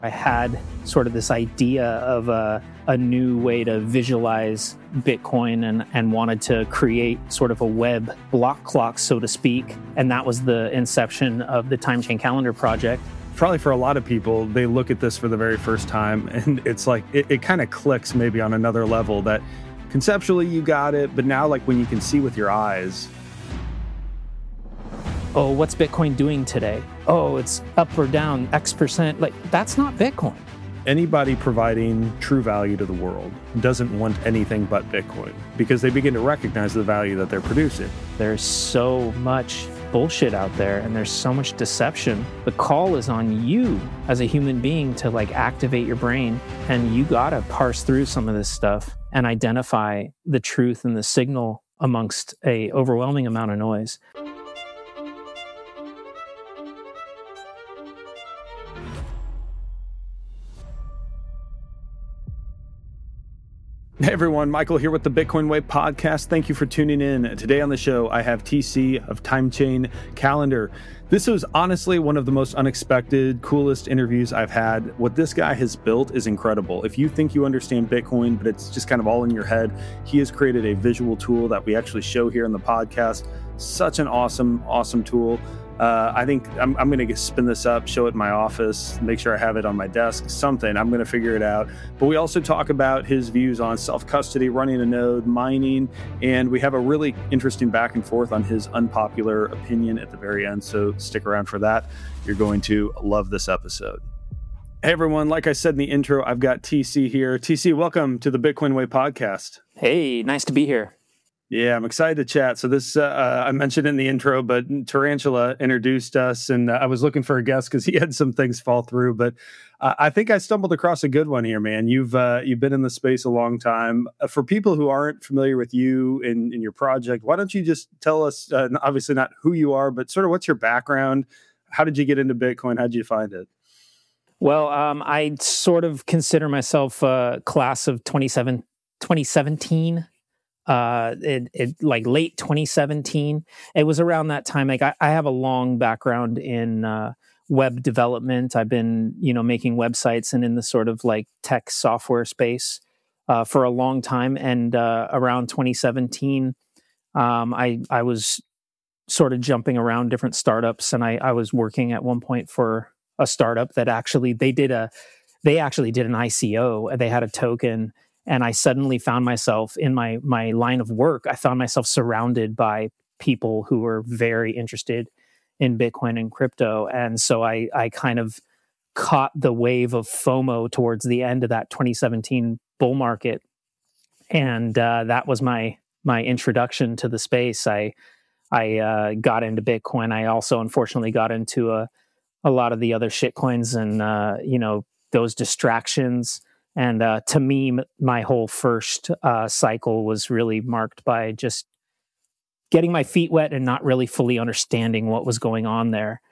I had sort of this idea of a new way to visualize Bitcoin and wanted to create sort of a web block clock, so to speak. And that was the inception of the Timechain Calendar project. Probably for a lot of people, they look at this for the very first time and it's like, it kind of clicks maybe on another level that conceptually you got it, but now like when you can see with your eyes. Oh, what's Bitcoin doing today? Oh, it's up or down X percent. Like, that's not Bitcoin. Anybody providing true value to the world doesn't want anything but Bitcoin because they begin to recognize the value that they're producing. There's so much bullshit out there and there's so much deception. The call is on you as a human being to like activate your brain, and you gotta parse through some of this stuff and identify the truth and the signal amongst a overwhelming amount of noise. Hey everyone, Michael here with the Bitcoin Way podcast. Thank you for tuning in. Today on the show, I have TC of Timechain Calendar. This was honestly one of the most unexpected, coolest interviews I've had. What this guy has built is incredible. If you think you understand Bitcoin, but it's just kind of all in your head, he has created a visual tool that we actually show here in the podcast. Such an awesome tool. I think I'm going to spin this up, show it in my office, make sure I have it on my desk, something. I'm going to figure it out. But we also talk about his views on self-custody, running a node, mining, and we have a really interesting back and forth on his unpopular opinion at the very end. So stick around for that. You're going to love this episode. Hey, everyone. Like I said in the intro, I've got TC here. TC, welcome to the Bitcoin Way podcast. Hey, nice to be here. Yeah, I'm excited to chat. So this, I mentioned in the intro, but Tarantula introduced us, and I was looking for a guest because he had some things fall through. But I think I stumbled across a good one here, man. You've been in the space a long time. For people who aren't familiar with you and your project, why don't you just tell us, obviously not who you are, but sort of what's your background? How did you get into Bitcoin? How did you find it? Well, I sort of consider myself a class of 2017. Like late 2017. It was around that time. Like I have a long background in web development. I've been, making websites and in the sort of like tech software space for a long time. And around 2017, I was sort of jumping around different startups, and I was working at one point for a startup that actually they actually did an ICO. They had a token. And I suddenly found myself in my line of work, I found myself surrounded by people who were very interested in Bitcoin and crypto. And so I kind of caught the wave of FOMO towards the end of that 2017 bull market. And that was my introduction to the space. I got into Bitcoin. I also, unfortunately, got into a lot of the other shitcoins and, those distractions. And to me, my whole first cycle was really marked by just getting my feet wet and not really fully understanding what was going on there.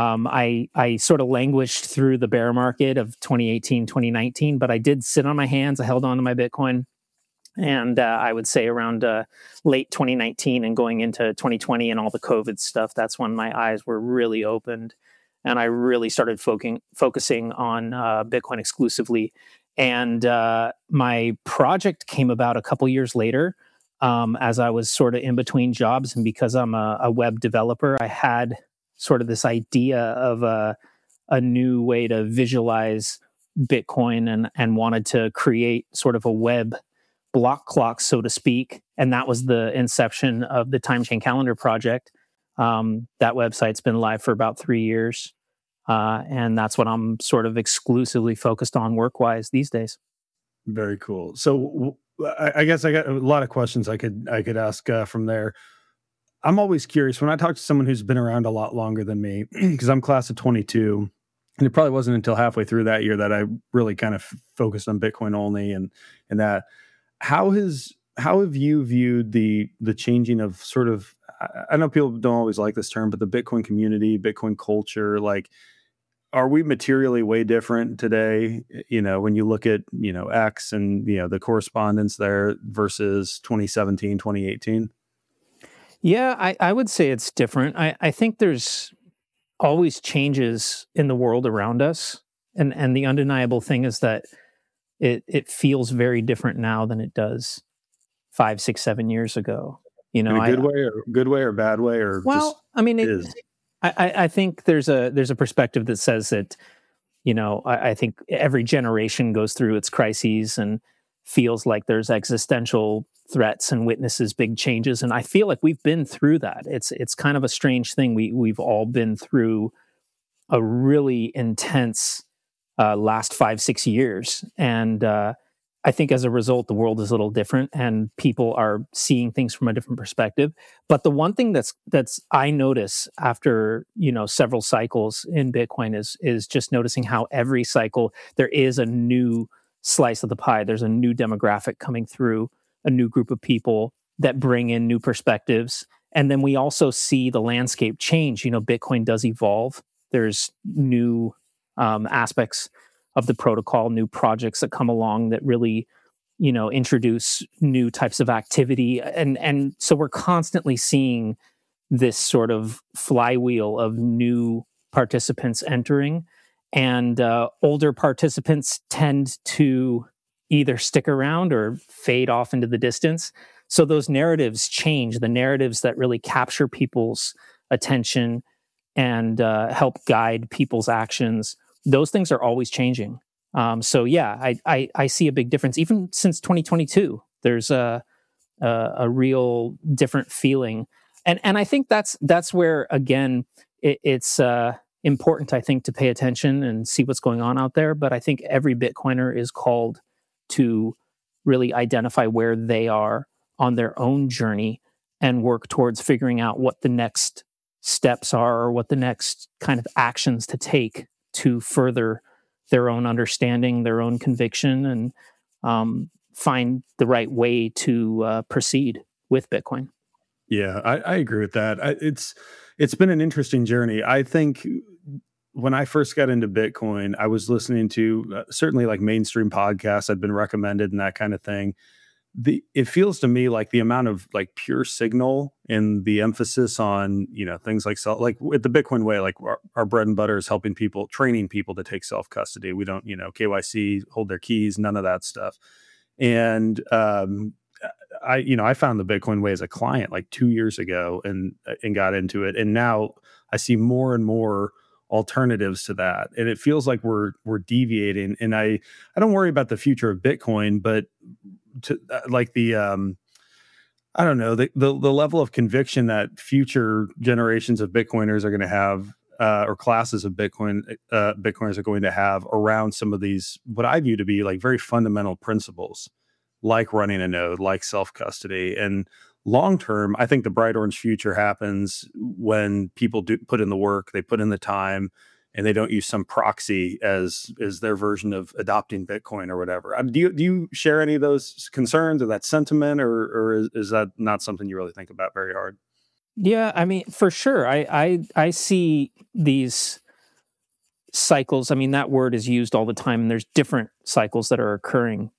I sort of languished through the bear market of 2018, 2019, but I did sit on my hands. I held on to my Bitcoin. And I would say around late 2019 and going into 2020 and all the COVID stuff, that's when my eyes were really opened. And I really started focusing on Bitcoin exclusively. And my project came about a couple years later as I was sort of in between jobs. And because I'm a web developer, I had sort of this idea of a new way to visualize Bitcoin and wanted to create sort of a web block clock, so to speak. And that was the inception of the Timechain Calendar project. That website's been live for about 3 years. And that's what I'm sort of exclusively focused on work-wise these days. Very cool. So I guess I got a lot of questions I could ask from there. I'm always curious when I talk to someone who's been around a lot longer than me, because I'm class of 22, and it probably wasn't until halfway through that year that I really kind of focused on Bitcoin only and that. How have you viewed the changing of sort of, I know people don't always like this term, but the Bitcoin community, Bitcoin culture, like, are we materially way different today? When you look at, X and, the correspondence there versus 2017, 2018? Yeah, I would say it's different. I think there's always changes in the world around us. And the undeniable thing is that it feels very different now than it does 5, 6, 7 years ago. You In know, a good way or bad way, or just I mean, is. I think there's a perspective that says that, I think every generation goes through its crises and feels like there's existential threats and witnesses big changes. And I feel like we've been through that. It's kind of a strange thing. We've all been through a really intense last 5, 6 years. And I think as a result, the world is a little different and people are seeing things from a different perspective. But the one thing that's I notice after, several cycles in Bitcoin is just noticing how every cycle there is a new slice of the pie. There's a new demographic coming through, a new group of people that bring in new perspectives. And then we also see the landscape change. Bitcoin does evolve. There's new aspects of the protocol, new projects that come along that really, introduce new types of activity. And so we're constantly seeing this sort of flywheel of new participants entering. And older participants tend to either stick around or fade off into the distance. So those narratives change, the narratives that really capture people's attention and help guide people's actions. Those things are always changing. So yeah, I see a big difference. Even since 2022, there's a real different feeling, and I think that's where again it's important, I think, to pay attention and see what's going on out there. But I think every Bitcoiner is called to really identify where they are on their own journey and work towards figuring out what the next steps are or what the next kind of actions to take to further their own understanding, their own conviction, and find the right way to proceed with Bitcoin. Yeah, I agree with that. It's been an interesting journey. I think when I first got into Bitcoin, I was listening to certainly like mainstream podcasts I'd been recommended and that kind of thing. It feels to me like the amount of like pure signal and the emphasis on things like like with the Bitcoin way, like our bread and butter is helping people, training people to take self custody. We don't KYC, hold their keys, none of that stuff. And I found the Bitcoin way as a client like 2 years ago and got into it, and now I see more and more alternatives to that, and it feels like we're deviating. And I don't worry about the future of Bitcoin, but to like the I don't know, the level of conviction that future generations of Bitcoiners are going to have, or classes of Bitcoiners are going to have around some of these what I view to be like very fundamental principles, like running a node, like self custody. And long term, I think the bright orange future happens when people do put in the work, they put in the time, and they don't use some proxy as their version of adopting Bitcoin or whatever. Do you share any of those concerns or that sentiment, or is that not something you really think about very hard? Yeah, I mean, for sure. I see these cycles. I mean, that word is used all the time, and there's different cycles that are occurring.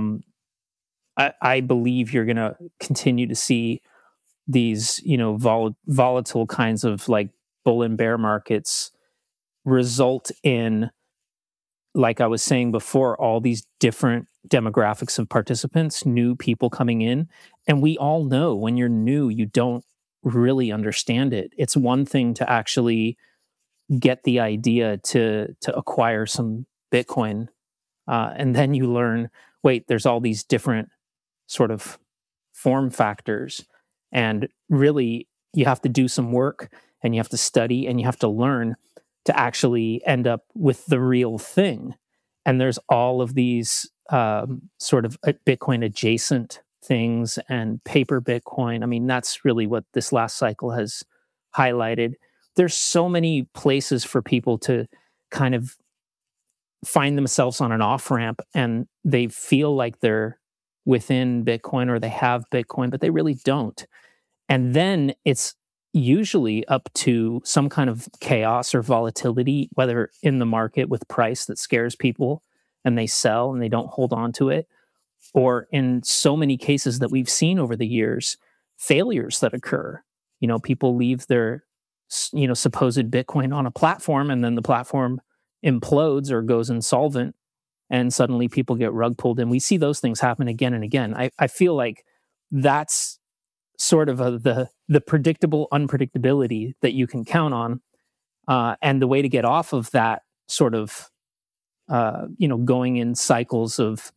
I believe you're going to continue to see these, volatile kinds of like bull and bear markets result in, like I was saying before, all these different demographics of participants, new people coming in. And we all know when you're new, you don't really understand it. It's one thing to actually get the idea to acquire some Bitcoin. And then you learn, wait, there's all these different sort of form factors. And really, you have to do some work and you have to study and you have to learn to actually end up with the real thing. And there's all of these sort of Bitcoin adjacent things and paper Bitcoin. I mean, that's really what this last cycle has highlighted. There's so many places for people to kind of find themselves on an off ramp and they feel like they're within Bitcoin or they have Bitcoin, but they really don't. And then it's usually up to some kind of chaos or volatility, whether in the market with price that scares people and they sell and they don't hold on to it, or in so many cases that we've seen over the years, failures that occur. People leave their, supposed Bitcoin on a platform and then the platform implodes or goes insolvent, and suddenly people get rug pulled. And we see those things happen again and again. I feel like that's sort of the predictable unpredictability that you can count on. And the way to get off of that sort of, going in cycles of,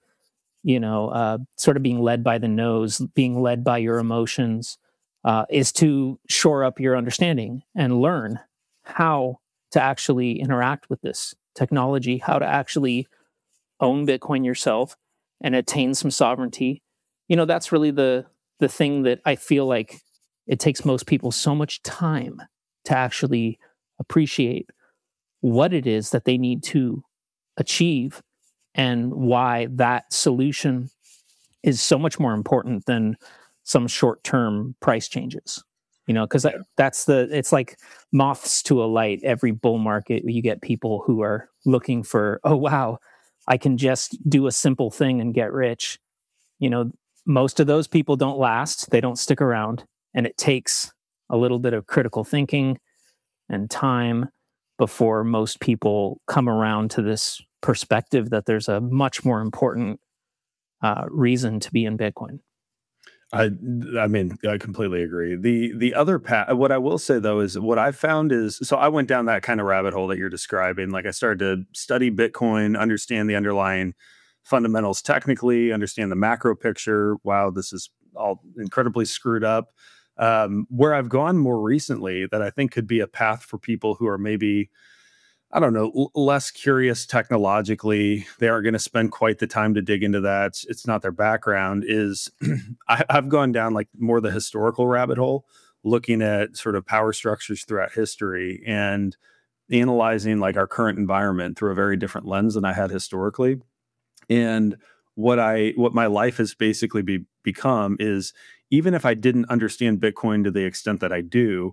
sort of being led by the nose, being led by your emotions, is to shore up your understanding and learn how to actually interact with this technology, how to actually own Bitcoin yourself and attain some sovereignty. That's really the thing that I feel like it takes most people so much time to actually appreciate what it is that they need to achieve and why that solution is so much more important than some short-term price changes. Because it's like moths to a light. Every bull market, you get people who are looking for, oh, wow, I can just do a simple thing and get rich. Most of those people don't last. They don't stick around. And it takes a little bit of critical thinking and time before most people come around to this perspective that there's a much more important reason to be in Bitcoin. I mean, I completely agree. The other path, what I will say though, is what I found is, so I went down that kind of rabbit hole that you're describing. Like I started to study Bitcoin, understand the underlying fundamentals technically, understand the macro picture. Wow, this is all incredibly screwed up. Where I've gone more recently that I think could be a path for people who are maybe, I don't know, less curious technologically. They aren't going to spend quite the time to dig into that. It's not their background. Is I've gone down like more the historical rabbit hole, looking at sort of power structures throughout history and analyzing like our current environment through a very different lens than I had historically. And what my life has basically become is, even if I didn't understand Bitcoin to the extent that I do,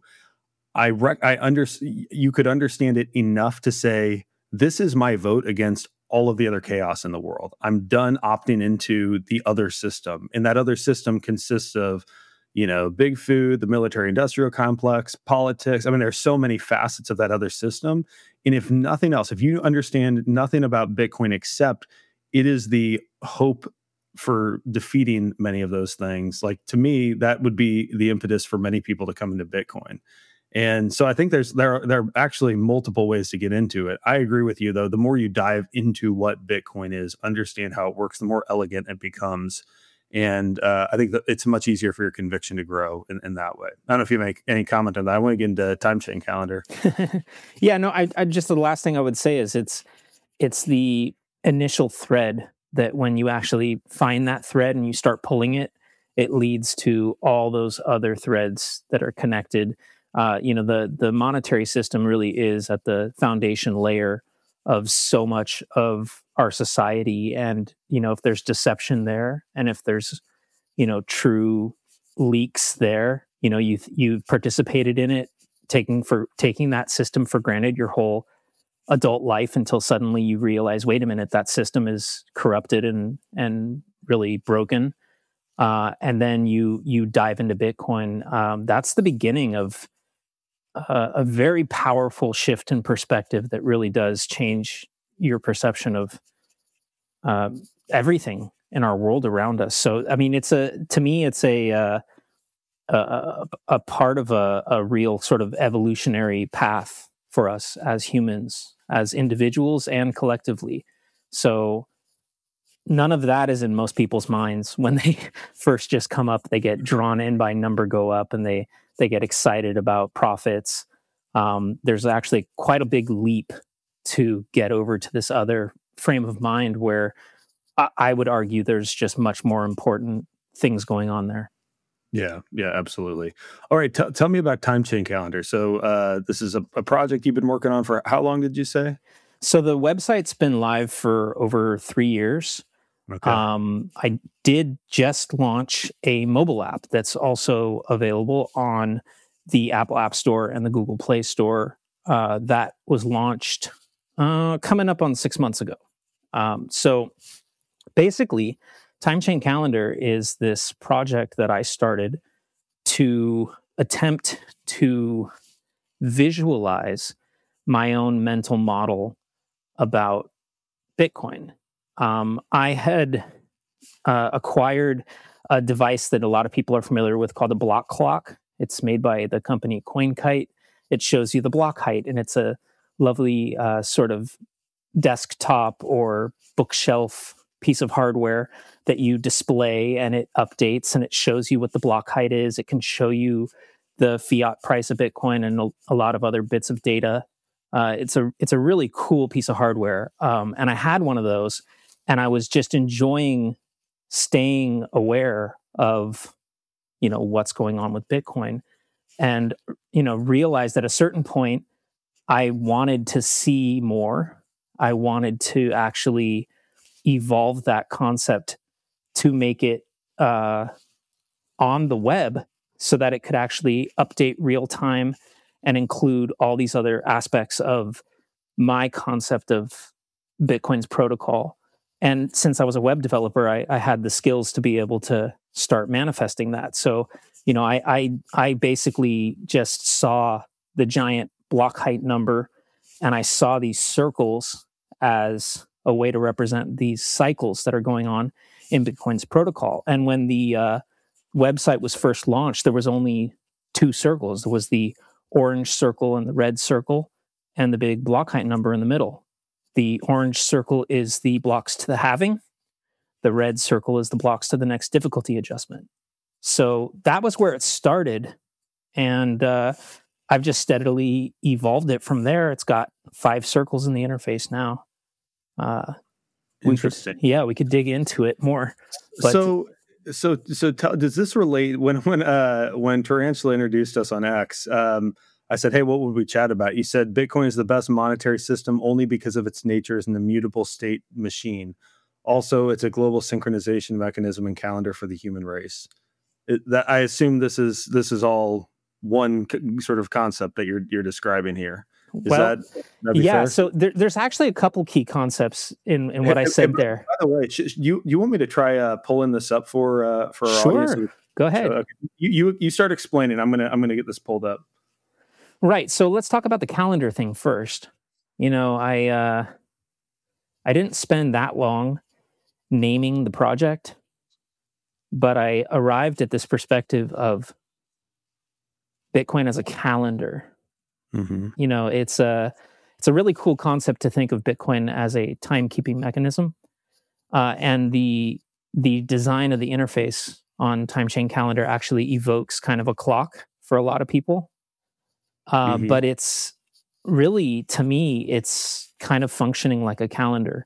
you could understand it enough to say, this is my vote against all of the other chaos in the world. I'm done opting into the other system. And that other system consists of, big food, the military industrial complex, politics. I mean, there's so many facets of that other system. And if nothing else, if you understand nothing about Bitcoin except it is the hope for defeating many of those things, like to me, that would be the impetus for many people to come into Bitcoin. And so I think there are actually multiple ways to get into it. I agree with you, though. The more you dive into what Bitcoin is, understand how it works, the more elegant it becomes. And I think that it's much easier for your conviction to grow in that way. I don't know if you make any comment on that. I want to get into time chain calendar. Yeah, no, I just, the last thing I would say is it's the initial thread that when you actually find that thread and you start pulling it, it leads to all those other threads that are connected. The monetary system really is at the foundation layer of so much of our society. And, if there's deception there, and if there's, true leaks there, you've participated in it, taking that system for granted your whole adult life until suddenly you realize, wait a minute, that system is corrupted and really broken. And then you dive into Bitcoin. That's the beginning of a very powerful shift in perspective that really does change your perception of everything in our world around us. So, I mean, it's a part of a real sort of evolutionary path for us as humans, as individuals and collectively. So none of that is in most people's minds when they first just come up. They get drawn in by number go up, and they get excited about profits. There's actually quite a big leap to get over to this other frame of mind where I would argue there's just much more important things going on there. Yeah, absolutely. All right, tell me about Time Chain Calendar. So this is a project you've been working on for how long did you say? So the website's been live for over 3 years. Okay. I did just launch a mobile app that's also available on the Apple App Store and the Google Play Store. That was launched coming up on 6 months ago. So basically, Time Chain Calendar is this project that I started to attempt to visualize my own mental model about Bitcoin. I had acquired a device that a lot of people are familiar with called a block clock. It's made by the company CoinKite. It shows you the block height, and it's a lovely sort of desktop or bookshelf piece of hardware that you display, and it updates and it shows you what the block height is. It can show you the fiat price of Bitcoin and a lot of other bits of data. It's a really cool piece of hardware. And I had one of those, and I was just enjoying staying aware of, what's going on with Bitcoin, and, realized at a certain point, I wanted to see more. I wanted to actually evolve that concept to make it on the web so that it could actually update real time and include all these other aspects of my concept of Bitcoin's protocol. And since I was a web developer, I had the skills to be able to start manifesting that. So, I basically just saw the giant block height number, and I saw these circles as a way to represent these cycles that are going on in Bitcoin's protocol. And when the website was first launched, there was only two circles. There was the orange circle and the red circle, and the big block height number in the middle. The orange circle is the blocks to the halving. The red circle is the blocks to the next difficulty adjustment. So that was where it started. And I've just steadily evolved it from there. It's got 5 circles in the interface now. Interesting. We could dig into it more. But Does this relate when Tarantula introduced us on X? I said, hey, what would we chat about? You said Bitcoin is the best monetary system only because of its nature as an immutable state machine. Also, it's a global synchronization mechanism and calendar for the human race. I assume this is all one sort of concept that you're describing here. That'd be fair? So there's actually a couple key concepts in what I said there. By the way, you want me to try pulling this up for our audience? Sure, go ahead. So, you start explaining. I'm gonna get this pulled up. Right. So let's talk about the calendar thing first. I didn't spend that long naming the project, but I arrived at this perspective of Bitcoin as a calendar. Mm-hmm. It's a really cool concept to think of Bitcoin as a timekeeping mechanism, and the design of the interface on Timechain Calendar actually evokes kind of a clock for a lot of people. But it's really, to me, it's kind of functioning like a calendar.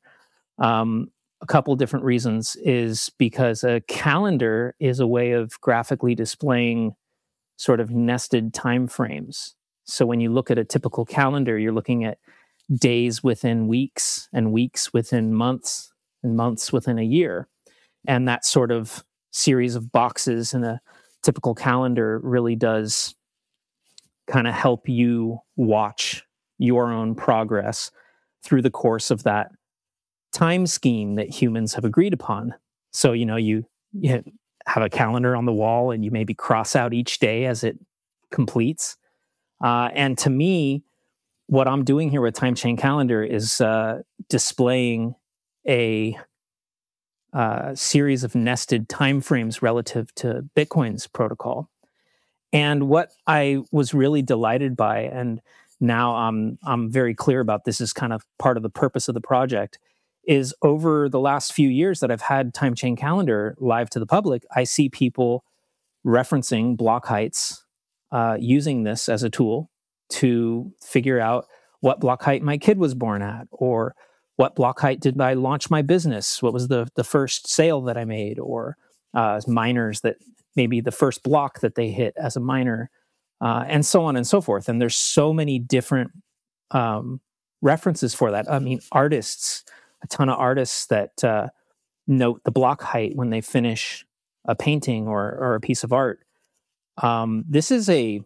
A couple different reasons is because a calendar is a way of graphically displaying sort of nested time frames. So when you look at a typical calendar, you're looking at days within weeks and weeks within months and months within a year. And that sort of series of boxes in a typical calendar really does kind of help you watch your own progress through the course of that time scheme that humans have agreed upon. So, you have a calendar on the wall and you maybe cross out each day as it completes. And to me, what I'm doing here with Timechain Calendar is displaying a series of nested timeframes relative to Bitcoin's protocol. And what I was really delighted by, and now I'm very clear about this is kind of part of the purpose of the project, is over the last few years that I've had Timechain Calendar live to the public, I see people referencing block heights, using this as a tool to figure out what block height my kid was born at, or what block height did I launch my business? What was the first sale that I made? Or miners that maybe the first block that they hit as a miner, and so on and so forth. And there's so many different references for that. I mean, artists, a ton of artists that note the block height when they finish a painting or a piece of art. This is a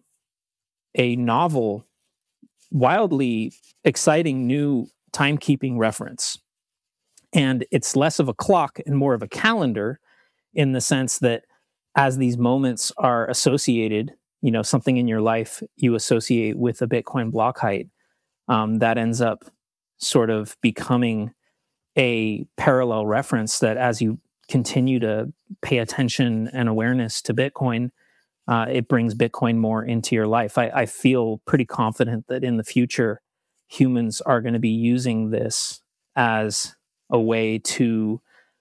novel, wildly exciting new timekeeping reference. And it's less of a clock and more of a calendar, in the sense that as these moments are associated, something in your life you associate with a Bitcoin block height, that ends up sort of becoming a parallel reference that as you continue to pay attention and awareness to Bitcoin, it brings Bitcoin more into your life. I feel pretty confident that in the future, humans are going to be using this as a way to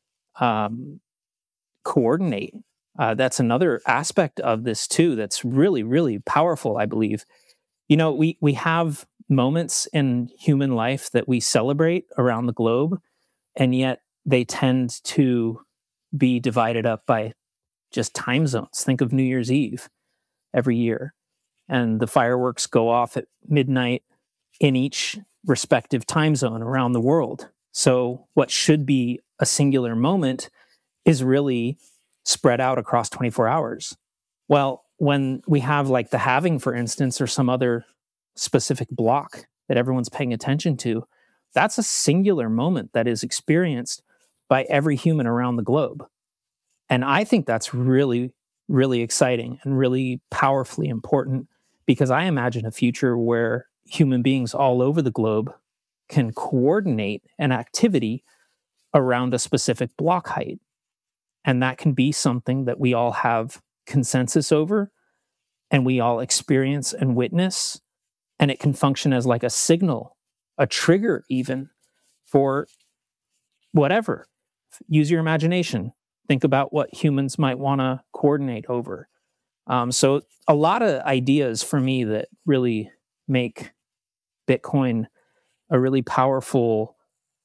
coordinate. That's another aspect of this too that's really, really powerful, I believe. You know, we have moments in human life that we celebrate around the globe, and yet they tend to be divided up by just time zones. Think of New Year's Eve every year, and the fireworks go off at midnight in each respective time zone around the world. So what should be a singular moment is really spread out across 24 hours. Well, when we have like the halving, for instance, or some other specific block that everyone's paying attention to, that's a singular moment that is experienced by every human around the globe. And I think that's really, really exciting and really powerfully important, because I imagine a future where human beings all over the globe can coordinate an activity around a specific block height. And that can be something that we all have consensus over and we all experience and witness. And it can function as like a signal, a trigger even for whatever. Use your imagination. Think about what humans might want to coordinate over. So a lot of ideas for me that really make Bitcoin a really powerful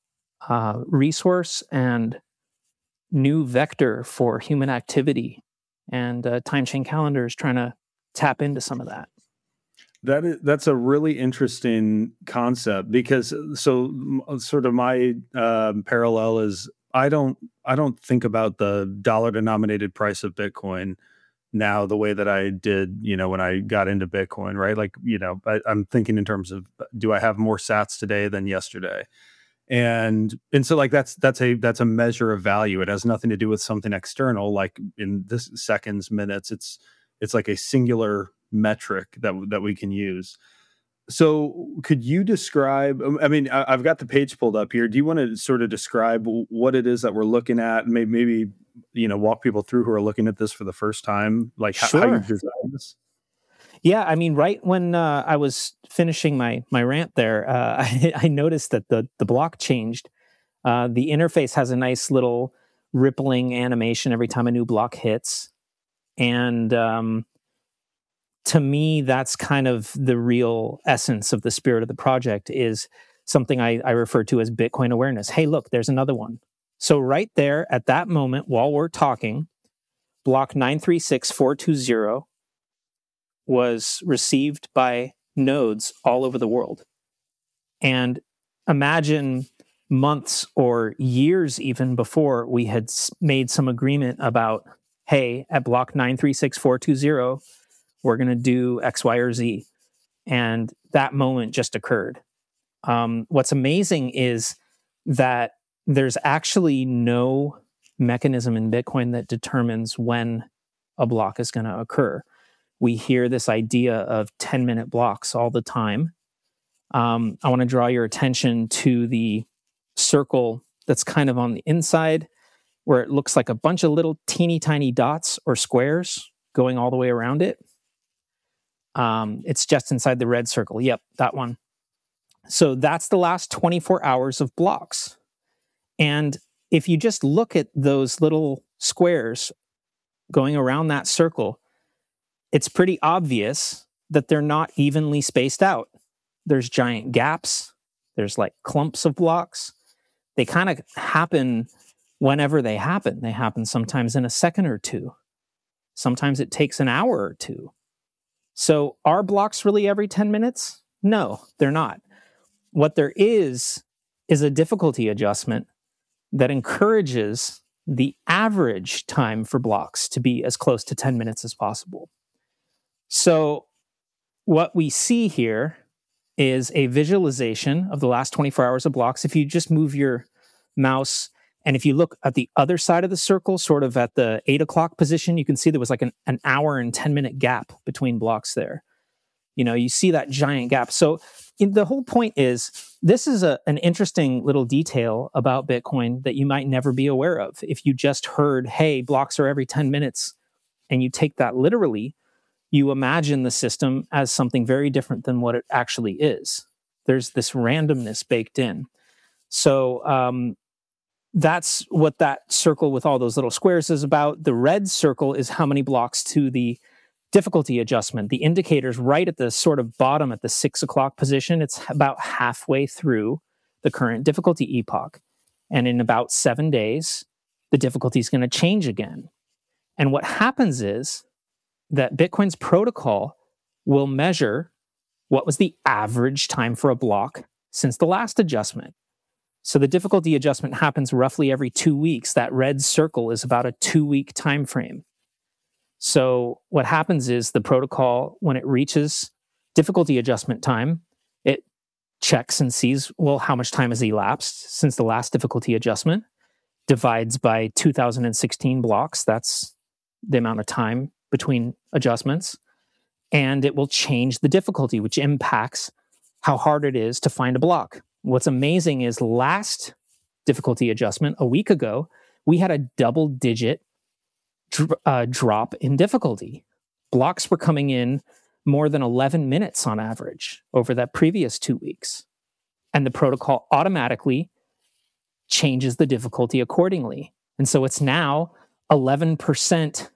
resource and new vector for human activity. And Time Chain Calendar is trying to tap into some of that. That's a really interesting concept, because sort of my parallel is I don't think about the dollar denominated price of Bitcoin now the way that I did, when I got into Bitcoin, right? Like, I'm thinking in terms of, do I have more sats today than yesterday? And so like that's a measure of value. It has nothing to do with something external, like in this seconds, minutes. It's like a singular metric that we can use. So could you describe, I mean, I've got the page pulled up here. Do you want to sort of describe what it is that we're looking at? Maybe walk people through who are looking at this for the first time, like Sure. how you designed this? Yeah, I mean, right when I was finishing my rant there, I noticed that the block changed. The interface has a nice little rippling animation every time a new block hits. And to me, that's kind of the real essence of the spirit of the project, is something I refer to as Bitcoin awareness. Hey, look, there's another one. So right there at that moment, while we're talking, block 936420 was received by nodes all over the world. And imagine months or years even before we had made some agreement about, hey, at block 936420, we're going to do X, Y, or Z. And that moment just occurred. What's amazing is that there's actually no mechanism in Bitcoin that determines when a block is going to occur. We hear this idea of 10-minute blocks all the time. I want to draw your attention to the circle that's kind of on the inside, where it looks like a bunch of little teeny tiny dots or squares going all the way around it. It's just inside the red circle. Yep, that one. So that's the last 24 hours of blocks. And if you just look at those little squares going around that circle, it's pretty obvious that they're not evenly spaced out. There's giant gaps. There's like clumps of blocks. They kind of happen whenever they happen. They happen sometimes in a second or two. Sometimes it takes an hour or two. So are blocks really every 10 minutes? No, they're not. What there is a difficulty adjustment that encourages the average time for blocks to be as close to 10 minutes as possible. So what we see here is a visualization of the last 24 hours of blocks. If you just move your mouse, and if you look at the other side of the circle, sort of at the 8 o'clock position, you can see there was like an hour and 10-minute gap between blocks there. You see that giant gap. So the whole point is, this is an interesting little detail about Bitcoin that you might never be aware of. If you just heard, hey, blocks are every 10 minutes, and you take that literally, you imagine the system as something very different than what it actually is. There's this randomness baked in. So that's what that circle with all those little squares is about. The red circle is how many blocks to the difficulty adjustment. The indicator's right at the sort of bottom at the 6 o'clock position. It's about halfway through the current difficulty epoch. And in about 7 days, the difficulty is going to change again. And what happens is that Bitcoin's protocol will measure what was the average time for a block since the last adjustment. So the difficulty adjustment happens roughly every 2 weeks. That red circle is about a 2-week time frame. So what happens is the protocol, when it reaches difficulty adjustment time, it checks and sees, well, how much time has elapsed since the last difficulty adjustment, divides by 2016 blocks. That's the amount of time between adjustments. And it will change the difficulty, which impacts how hard it is to find a block. What's amazing is last difficulty adjustment, a week ago, we had a double-digit drop in difficulty. Blocks were coming in more than 11 minutes on average over that previous 2 weeks. And the protocol automatically changes the difficulty accordingly. And so it's now 11%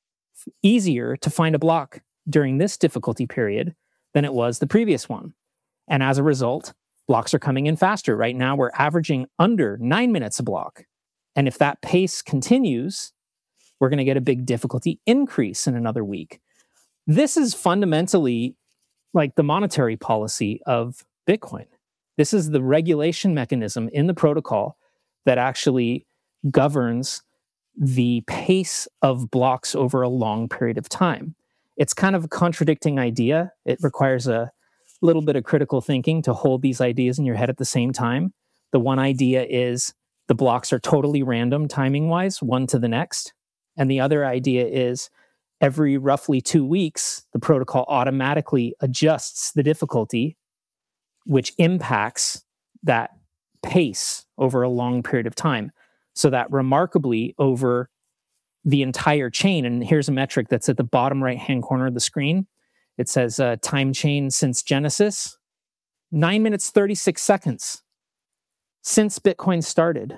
easier to find a block during this difficulty period than it was the previous one. And as a result, blocks are coming in faster. Right now, we're averaging under 9 minutes a block. And if that pace continues, we're going to get a big difficulty increase in another week. This is fundamentally like the monetary policy of Bitcoin. This is the regulation mechanism in the protocol that actually governs the pace of blocks over a long period of time. It's kind of a contradicting idea. It requires a little bit of critical thinking to hold these ideas in your head at the same time. The one idea is the blocks are totally random timing-wise, one to the next. And the other idea is every roughly 2 weeks, the protocol automatically adjusts the difficulty, which impacts that pace over a long period of time. So that remarkably over the entire chain, and here's a metric that's at the bottom right-hand corner of the screen. It says time chain since Genesis, 9 minutes, 36 seconds since Bitcoin started.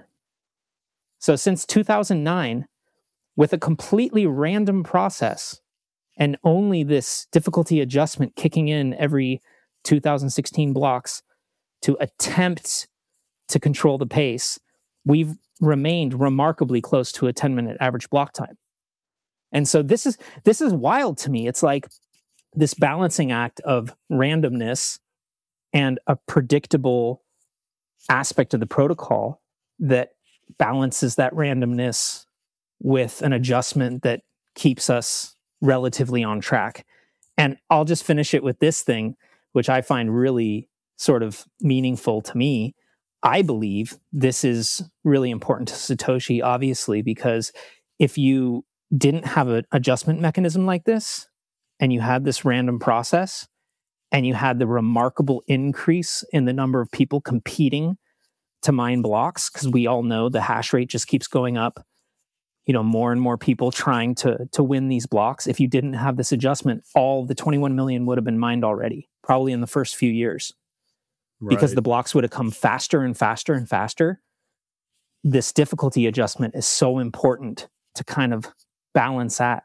So since 2009, with a completely random process and only this difficulty adjustment kicking in every 2016 blocks to attempt to control the pace, we've remained remarkably close to a 10-minute average block time. And so this is wild to me. It's like this balancing act of randomness and a predictable aspect of the protocol that balances that randomness with an adjustment that keeps us relatively on track. And I'll just finish it with this thing, which I find really sort of meaningful to me. I believe this is really important to Satoshi, obviously, because if you didn't have an adjustment mechanism like this, and you had this random process, and you had the remarkable increase in the number of people competing to mine blocks, because we all know the hash rate just keeps going up, more and more people trying to win these blocks. If you didn't have this adjustment, all the 21 million would have been mined already, probably in the first few years. Right. Because the blocks would have come faster and faster and faster. This difficulty adjustment is so important to kind of balance out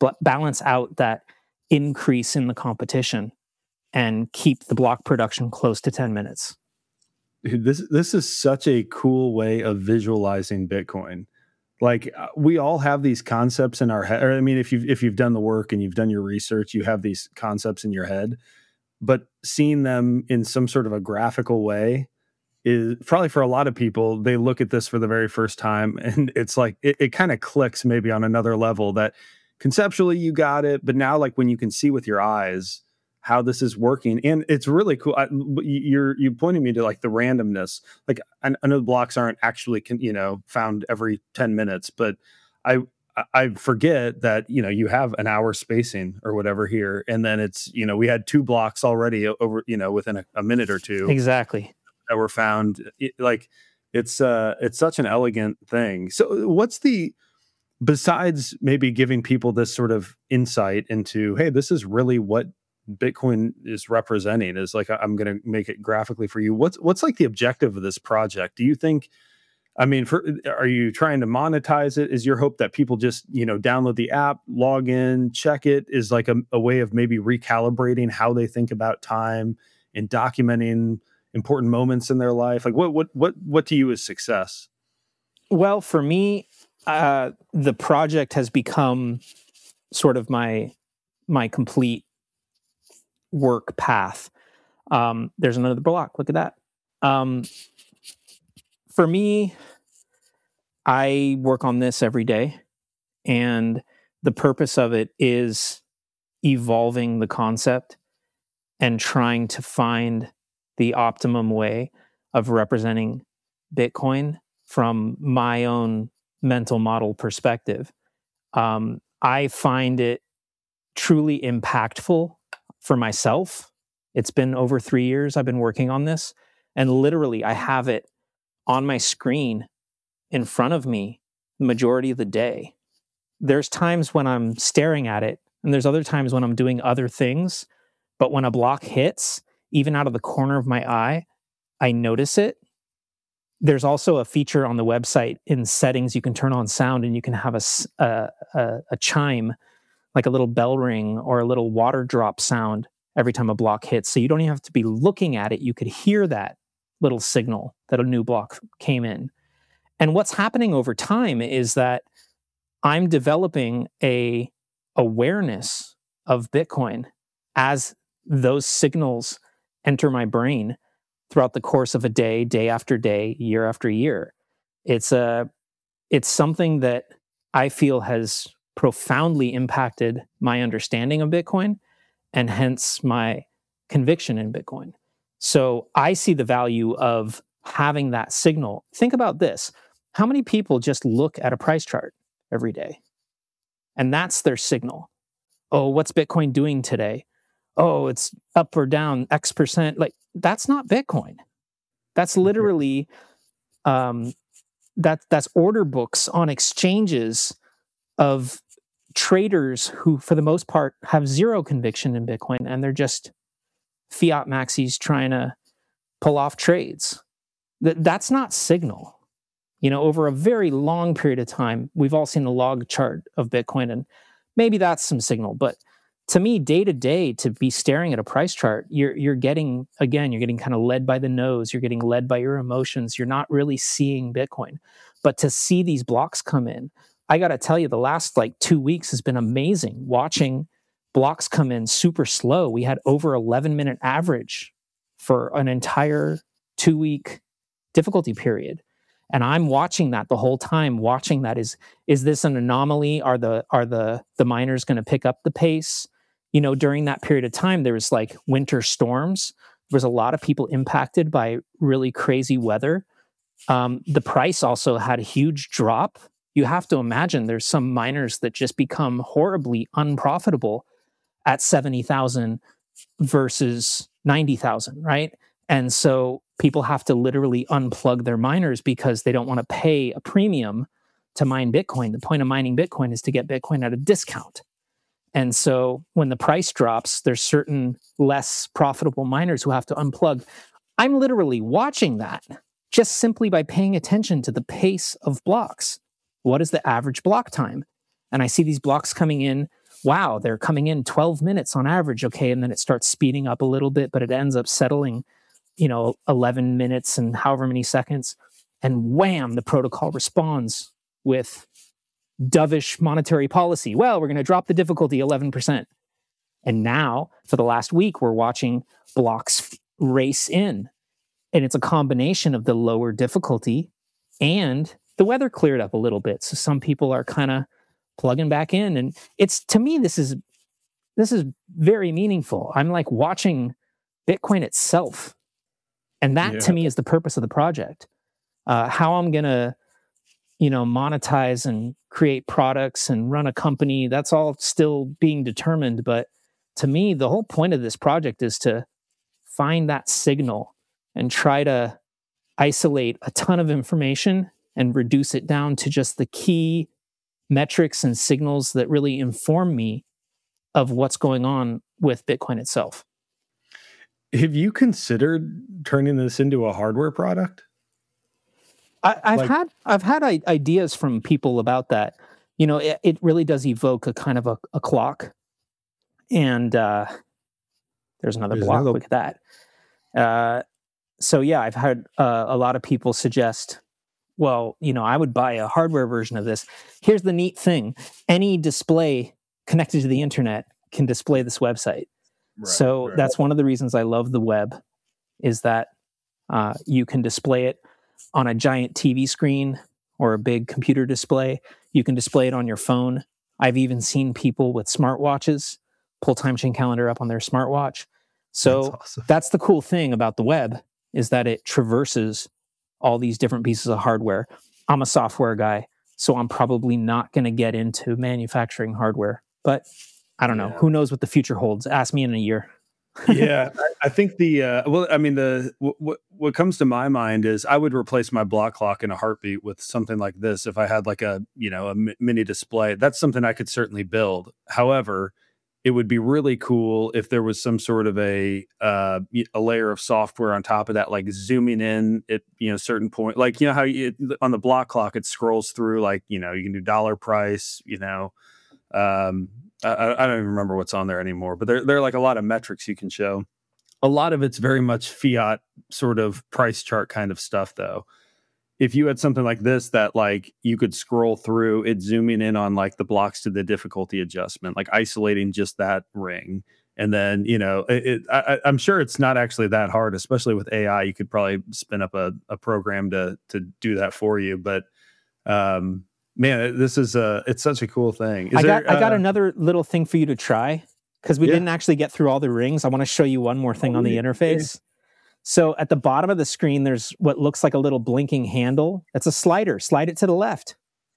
that increase in the competition and keep the block production close to 10 minutes. Dude, this is such a cool way of visualizing Bitcoin. Like we all have these concepts in our head. I mean, if you've done the work and you've done your research, you have these concepts in your head, but seeing them in some sort of a graphical way is probably for a lot of people, they look at this for the very first time and it's like, it kind of clicks maybe on another level that conceptually you got it, but now like when you can see with your eyes how this is working, and it's really cool. You pointed me to like the randomness. Like I know the blocks aren't actually, found every 10 minutes, but I I forget that, you have an hour spacing or whatever here. And then it's, we had 2 blocks already over, within a minute or two Exactly. that were found. It's such an elegant thing. So besides maybe giving people this sort of insight into, hey, this is really what Bitcoin is representing, is like, I'm going to make it graphically for you. What's like the objective of this project? Do you think, are you trying to monetize it? Is your hope that people just, download the app, log in, check it, is like a way of maybe recalibrating how they think about time and documenting important moments in their life? Like what to you is success? Well, for me, the project has become sort of my complete work path. There's another block. Look at that. For me, I work on this every day, and the purpose of it is evolving the concept and trying to find the optimum way of representing Bitcoin from my own mental model perspective. I find it truly impactful for myself. It's been over 3 years I've been working on this, and literally I have it on my screen in front of me the majority of the day. There's times when I'm staring at it, and there's other times when I'm doing other things, but when a block hits, even out of the corner of my eye, I notice it. There's also a feature on the website in settings. You can turn on sound, and you can have a chime, like a little bell ring or a little water drop sound every time a block hits. So you don't even have to be looking at it. You could hear that little signal that a new block came in. And what's happening over time is that I'm developing a awareness of Bitcoin as those signals enter my brain throughout the course of a day, day after day, year after year. It's something that I feel has profoundly impacted my understanding of Bitcoin, and hence my conviction in Bitcoin. So I see the value of having that signal. Think about this. How many people just look at a price chart every day? And that's their signal. Oh, what's Bitcoin doing today? Oh, it's up or down X percent. Like, that's not Bitcoin. That's literally, that's order books on exchanges of traders who, for the most part, have zero conviction in Bitcoin, and they're just fiat maxis trying to pull off trades. That's not signal. Over a very long period of time, we've all seen the log chart of Bitcoin, and maybe that's some signal. But to me, day to day, to be staring at a price chart, you're getting kind of led by the nose. You're getting led by your emotions. You're not really seeing Bitcoin. But to see these blocks come in, I got to tell you, the last 2 weeks has been amazing. Watching blocks come in super slow. We had over 11-minute average for an entire 2-week difficulty period. And I'm watching that the whole time. Watching that, is this an anomaly? Are the miners going to pick up the pace? During that period of time, there was winter storms. There was a lot of people impacted by really crazy weather. The price also had a huge drop. You have to imagine there's some miners that just become horribly unprofitable at 70,000 versus 90,000, right? And so people have to literally unplug their miners because they don't want to pay a premium to mine Bitcoin. The point of mining Bitcoin is to get Bitcoin at a discount. And so when the price drops, there's certain less profitable miners who have to unplug. I'm literally watching that just simply by paying attention to the pace of blocks. What is the average block time? And I see these blocks coming in. Wow, they're coming in 12 minutes on average. Okay, and then it starts speeding up a little bit, but it ends up settling 11 minutes and however many seconds, and wham, the protocol responds with dovish monetary policy. Well, we're going to drop the difficulty 11%. And now, for the last week, we're watching blocks race in. And it's a combination of the lower difficulty, and the weather cleared up a little bit. So some people are kind of plugging back in. And to me, this is very meaningful. I'm watching Bitcoin itself. And that to me is the purpose of the project. How I'm going to monetize and create products and run a company, that's all still being determined. But to me, the whole point of this project is to find that signal and try to isolate a ton of information and reduce it down to just the key metrics and signals that really inform me of what's going on with Bitcoin itself. Have you considered turning this into a hardware product? I've had ideas from people about that. It really does evoke a kind of a clock. And there's another block. Look at that. So yeah, I've had a lot of people suggest, well, I would buy a hardware version of this. Here's the neat thing. Any display connected to the internet can display this website. Right. That's one of the reasons I love the web, is that you can display it on a giant TV screen or a big computer display. You can display it on your phone. I've even seen people with smartwatches pull TimeChain Calendar up on their smartwatch. So that's awesome. That's the cool thing about the web, is that it traverses all these different pieces of hardware. I'm a software guy, so I'm probably not going to get into manufacturing hardware, but I don't know. Who knows what the future holds? Ask me in a year. Yeah, I think what comes to my mind is I would replace my block clock in a heartbeat with something like this. If I had like a mini display, that's something I could certainly build. However, it would be really cool if there was some sort of a layer of software on top of that, like zooming in at certain point, like how on the block clock it scrolls through, like you can do dollar price, I don't even remember what's on there anymore, but there are like a lot of metrics you can show. A lot of it's very much fiat sort of price chart kind of stuff, though. If you had something like this that like you could scroll through it, zooming in on like the blocks to the difficulty adjustment, like isolating just that ring. And then, I'm sure it's not actually that hard, especially with AI. You could probably spin up a program to do that for you. But man, this is it's such a cool thing. I got another little thing for you to try, because we didn't actually get through all the rings. I want to show you one more thing on the interface. Yeah. So at the bottom of the screen, there's what looks like a little blinking handle. It's a slider. Slide it to the left.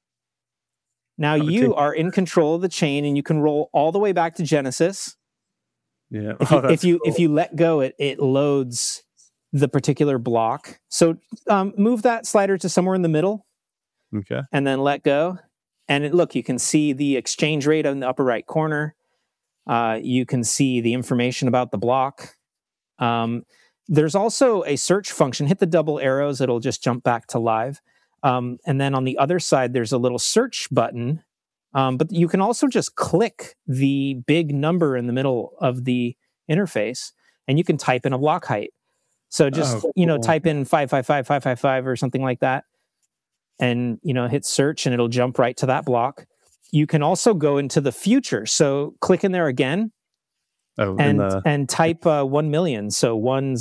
Now you are in control of the chain, and you can roll all the way back to Genesis. Yeah. If you let go, it loads the particular block. So move that slider to somewhere in the middle. Okay. And then let go. And look, you can see the exchange rate in the upper right corner. You can see the information about the block. There's also a search function. Hit the double arrows. It'll just jump back to live. And then on the other side, there's a little search button. But you can also just click the big number in the middle of the interface, and you can type in a block height. So just, type in 555,555 or something like that. And, hit search, and it'll jump right to that block. You can also go into the future. So click in there again and type 1 million. So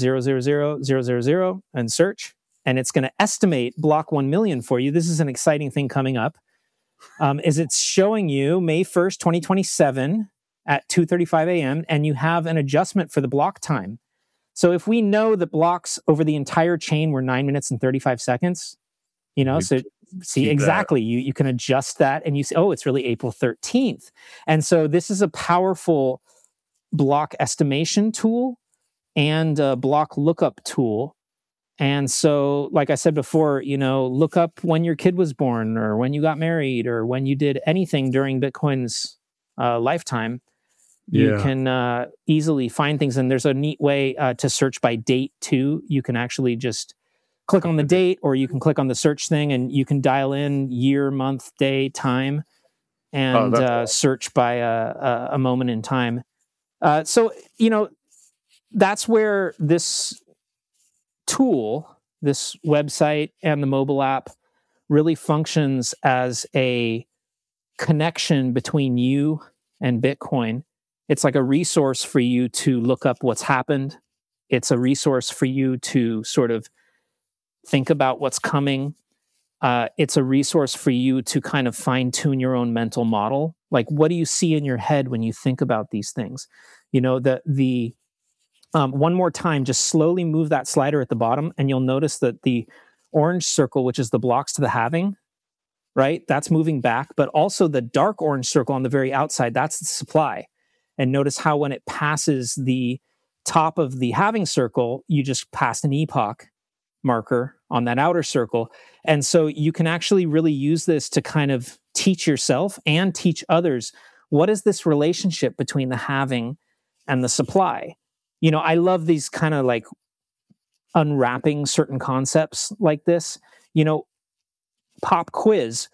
1,000,000 and search. And it's going to estimate block 1 million for you. This is an exciting thing coming up. Is it's showing you May 1st, 2027 at 2:35 a.m. and you have an adjustment for the block time. So if we know that blocks over the entire chain were 9 minutes and 35 seconds, so see exactly, you can adjust that, and you say, it's really April 13th. And so this is a powerful block estimation tool and a block lookup tool. And so, like I said before, look up when your kid was born, or when you got married, or when you did anything during Bitcoin's lifetime. You can easily find things. And there's a neat way to search by date too. You can actually just click on the date, or you can click on the search thing, and you can dial in year, month, day, time, and search by a moment in time. So that's where this tool, this website and the mobile app, really functions as a connection between you and Bitcoin. It's like a resource for you to look up what's happened. It's a resource for you to sort of think about what's coming. It's a resource for you to kind of fine-tune your own mental model. Like, what do you see in your head when you think about these things? One more time, just slowly move that slider at the bottom, and you'll notice that the orange circle, which is the blocks to the halving, right? That's moving back. But also the dark orange circle on the very outside, that's the supply. And notice how when it passes the top of the halving circle, you just passed an epoch marker on that outer circle. And so you can actually really use this to kind of teach yourself and teach others, what is this relationship between the halving and the supply? I love these kind of like unwrapping certain concepts like this. Pop quiz,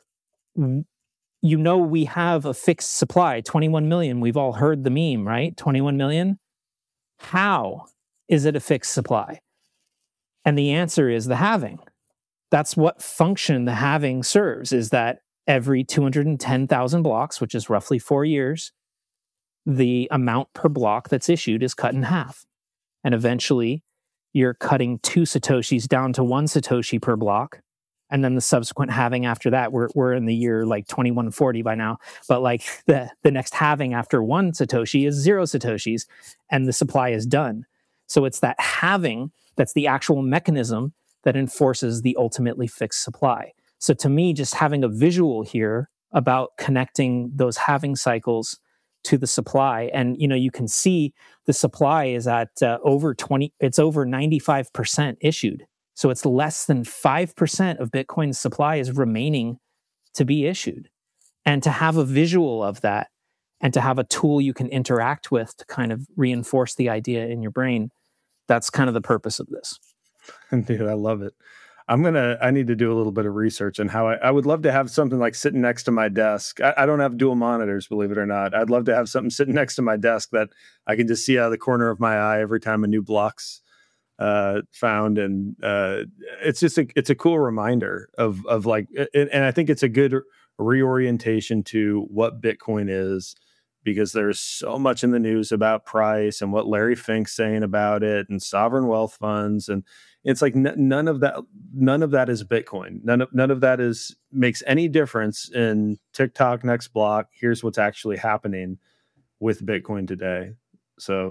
we have a fixed supply, 21 million. We've all heard the meme, right? 21 million. How is it a fixed supply? And the answer is the halving. That's what function the halving serves, is that every 210,000 blocks, which is roughly 4 years, the amount per block that's issued is cut in half. And eventually, you're cutting 2 Satoshis down to 1 Satoshi per block. And then the subsequent halving after that, we're in the year like 2140 by now. But like the next halving after 1 Satoshi is 0 Satoshis, and the supply is done. So it's that halving that's the actual mechanism that enforces the ultimately fixed supply. So to me, just having a visual here about connecting those halving cycles to the supply, and you can see the supply is at over 95% issued. So it's less than 5% of Bitcoin's supply is remaining to be issued. And to have a visual of that and to have a tool you can interact with to kind of reinforce the idea in your brain, that's kind of the purpose of this. Dude, I love it. I need to do a little bit of research on how I would love to have something like sitting next to my desk. I don't have dual monitors, believe it or not. I'd love to have something sitting next to my desk that I can just see out of the corner of my eye every time a new block's found. And it's just it's a cool reminder of like, and I think it's a good reorientation to what Bitcoin is, because there's so much in the news about price and what Larry Fink's saying about it and sovereign wealth funds. And it's like none of that is Bitcoin. None of that makes any difference in TikTok next block. Here's what's actually happening with Bitcoin today. So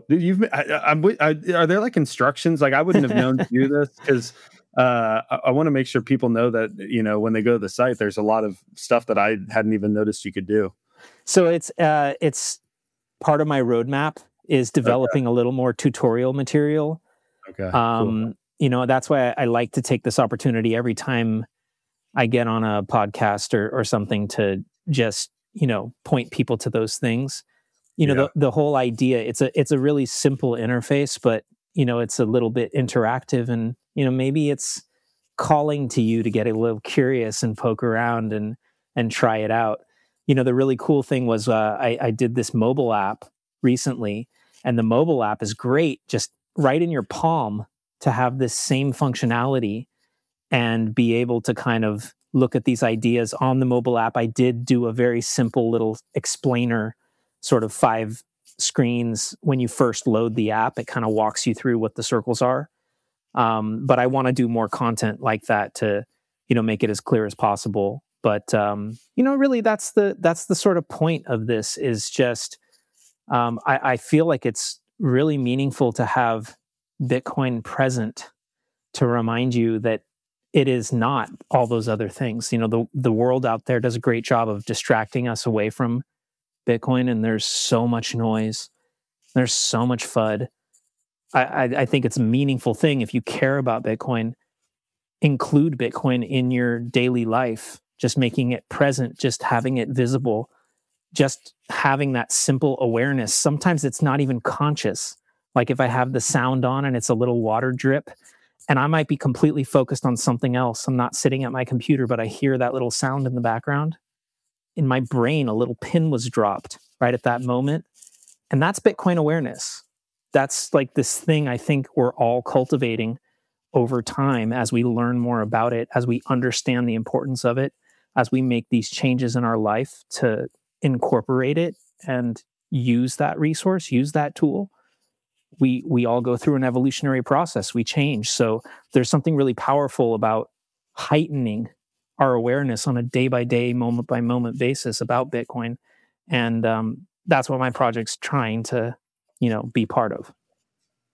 are there like instructions? Like I wouldn't have known to do this, because I want to make sure people know that, when they go to the site, there's a lot of stuff that I hadn't even noticed you could do. So it's part of my roadmap is developing a little more tutorial material. Okay. Cool. That's why I like to take this opportunity every time I get on a podcast or something to just, point people to those things. The whole idea, it's a really simple interface, but, it's a little bit interactive, and, maybe it's calling to you to get a little curious and poke around and try it out. The really cool thing was I did this mobile app recently, and the mobile app is great, just right in your palm, to have this same functionality and be able to kind of look at these ideas on the mobile app. I did do a very simple little explainer, sort of 5 screens. When you first load the app, it kind of walks you through what the circles are. But I want to do more content like that to, make it as clear as possible. But, really that's the sort of point of this, is just, I feel like it's really meaningful to have Bitcoin present to remind you that it is not all those other things. The world out there does a great job of distracting us away from Bitcoin, and there's so much noise. There's so much FUD. I think it's a meaningful thing, if you care about Bitcoin, include Bitcoin in your daily life, just making it present, just having it visible, just having that simple awareness. Sometimes it's not even conscious. Like if I have the sound on and it's a little water drip, and I might be completely focused on something else. I'm not sitting at my computer, but I hear that little sound in the background. In my brain, a little pin was dropped right at that moment. And that's Bitcoin awareness. That's like this thing I think we're all cultivating over time as we learn more about it, as we understand the importance of it, as we make these changes in our life to incorporate it and use that resource, use that tool. We all go through an evolutionary process. We change. So there's something really powerful about heightening our awareness on a day-by-day, moment-by-moment basis about Bitcoin. And that's what my project's trying to, be part of.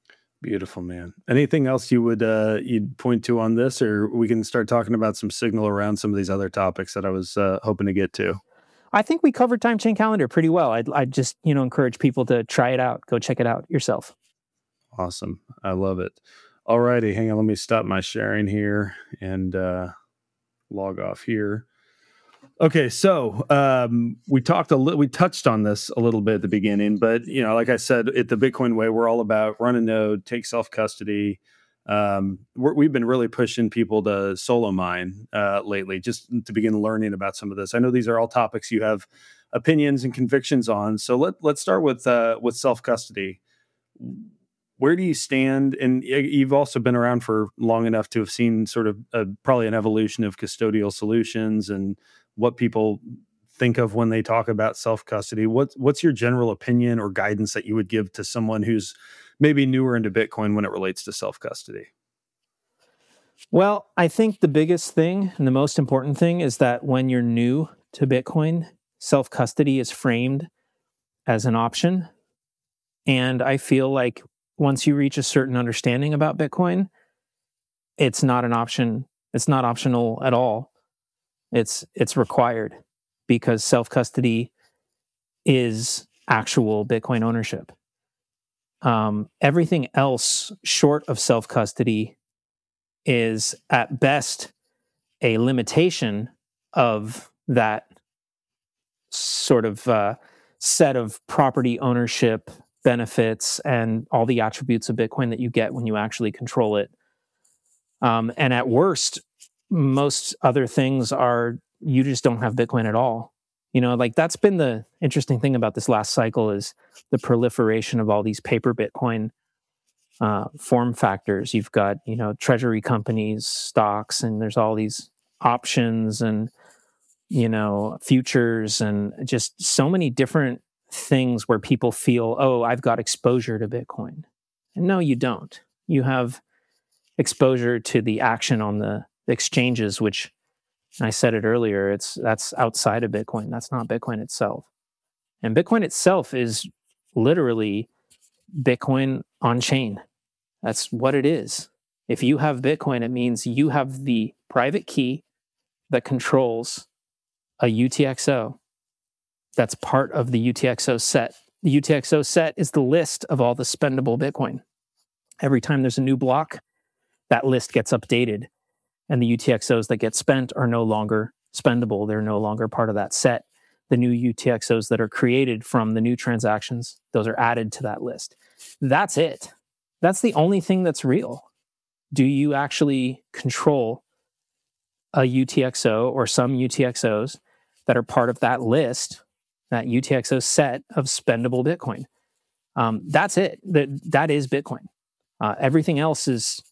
Beautiful, man. Anything else you'd point to on this, or we can start talking about some signal around some of these other topics that I was hoping to get to? I think we covered Time Chain Calendar pretty well. I'd just, encourage people to try it out. Go check it out yourself. Awesome. I love it. All righty. Hang on. Let me stop my sharing here and log off here. Okay. So we touched on this a little bit at the beginning, but like I said, at the Bitcoin way, we're all about run a node, take self-custody. We've been really pushing people to solo mine lately, just to begin learning about some of this. I know these are all topics you have opinions and convictions on. So let's start with self-custody. Where do you stand? And you've also been around for long enough to have seen sort of probably an evolution of custodial solutions and what people think of when they talk about self-custody. What's your general opinion or guidance that you would give to someone who's maybe newer into Bitcoin when it relates to self-custody? Well, I think the biggest thing and the most important thing is that when you're new to Bitcoin, self-custody is framed as an option. And I feel like once you reach a certain understanding about Bitcoin, it's not an option. It's not optional at all. It's required because self-custody is actual Bitcoin ownership. Everything else short of self-custody is at best a limitation of that sort of set of property ownership benefits and all the attributes of Bitcoin that you get when you actually control it. And at worst, most other things are you just don't have Bitcoin at all. Like that's been the interesting thing about this last cycle is the proliferation of all these paper Bitcoin form factors. You've got, treasury companies, stocks, and there's all these options and, futures and just so many different things where people feel, oh, I've got exposure to Bitcoin. And no, you don't. You have exposure to the action on the exchanges, which I said it earlier, that's outside of Bitcoin. That's not Bitcoin itself. And Bitcoin itself is literally Bitcoin on chain. That's what it is. If you have Bitcoin, it means you have the private key that controls a UTXO. That's part of the UTXO set. The UTXO set is the list of all the spendable Bitcoin. Every time there's a new block, that list gets updated. And the UTXOs that get spent are no longer spendable. They're no longer part of that set. The new UTXOs that are created from the new transactions, those are added to that list. That's it. That's the only thing that's real. Do you actually control a UTXO or some UTXOs that are part of that list, that UTXO set of spendable Bitcoin? That's it. That is Bitcoin. Everything else is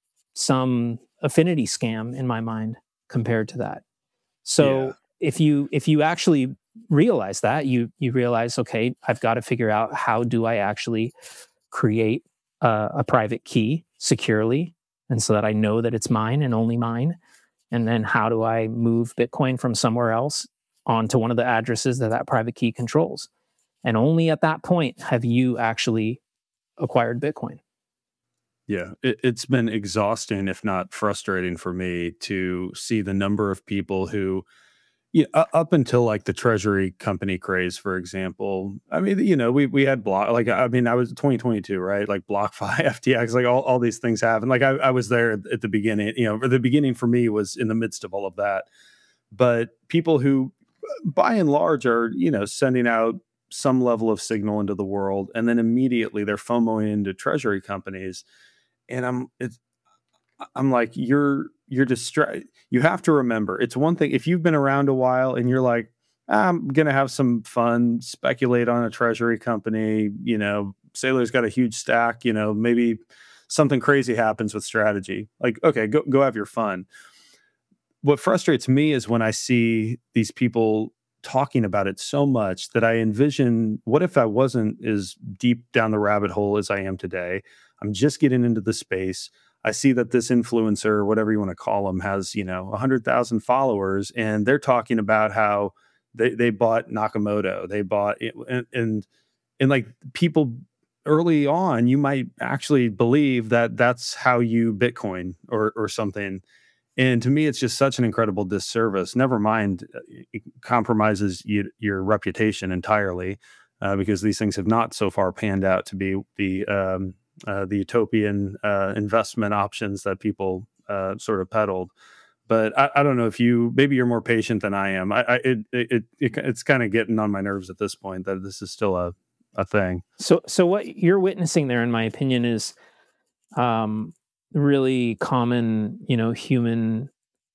some affinity scam in my mind compared to that. So if you actually realize that, you realize, okay, I've got to figure out how do I actually create a private key securely, and so that I know that it's mine and only mine. And then how do I move Bitcoin from somewhere else onto one of the addresses that private key controls? And only at that point have you actually acquired Bitcoin. Yeah, it's been exhausting, if not frustrating for me to see the number of people who, up until like the treasury company craze, for example. I mean, we had block, like, I mean, I was 2022, right? Like BlockFi, FTX, like all these things happen. Like I was there at the beginning, the beginning for me was in the midst of all of that. But people who, by and large, are, sending out some level of signal into the world, and then immediately they're FOMOing into treasury companies. And I'm like, you're distracted. You have to remember, it's one thing if you've been around a while and you're like, I'm gonna have some fun, speculate on a treasury company. Saylor's got a huge stack. Maybe something crazy happens with strategy. Like, okay, go have your fun. What frustrates me is when I see these people talking about it so much that I envision, what if I wasn't as deep down the rabbit hole as I am today? I'm just getting into the space. I see that this influencer, whatever you want to call them, has, 100,000 followers, and they're talking about how they bought Nakamoto. They bought it, and like people early on, you might actually believe that that's how you Bitcoin or something. And to me, it's just such an incredible disservice. Never mind, it compromises your reputation entirely, because these things have not so far panned out to be the utopian investment options that people sort of peddled. But I don't know if maybe you're more patient than I am. It's kind of getting on my nerves at this point that this is still a thing. So what you're witnessing there, in my opinion, is really common, human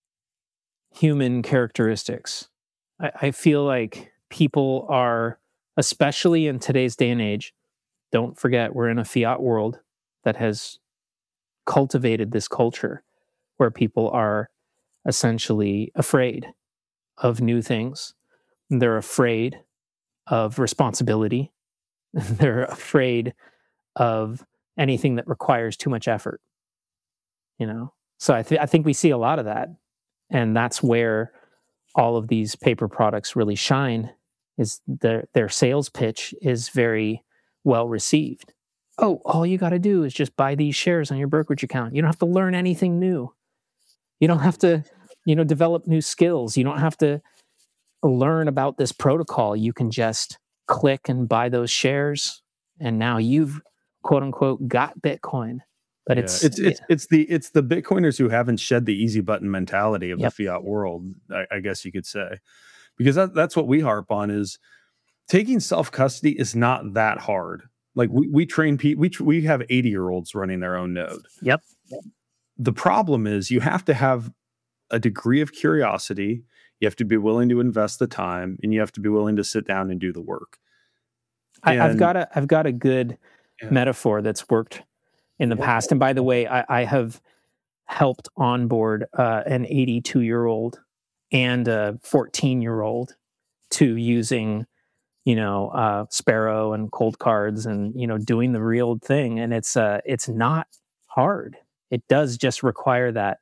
characteristics. I feel like people are, especially in today's day and age, don't forget we're in a fiat world that has cultivated this culture where people are essentially afraid of new things. They're afraid of responsibility. They're afraid of anything that requires too much effort. So I think we see a lot of that, and that's where all of these paper products really shine. Is their sales pitch is very well received. Oh, all you got to do is just buy these shares on your brokerage account. You don't have to learn anything new. You don't have to, develop new skills. You don't have to learn about this protocol. You can just click and buy those shares, and now you've, quote unquote, got Bitcoin. But it's the Bitcoiners who haven't shed the easy button mentality of the fiat world, I guess you could say, because that's what we harp on, is taking self-custody is not that hard. Like we train people, we have 80-year-olds running their own node. Yep. The problem is you have to have a degree of curiosity. You have to be willing to invest the time, and you have to be willing to sit down and do the work. I've got a good metaphor that's worked in the past. And by the way, I have helped onboard an 82-year-old and a 14-year-old to using, Sparrow and cold cards and, doing the real thing. And it's not hard. It does just require that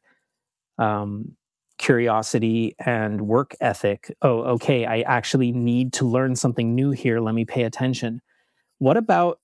curiosity and work ethic. Oh, okay, I actually need to learn something new here. Let me pay attention. What about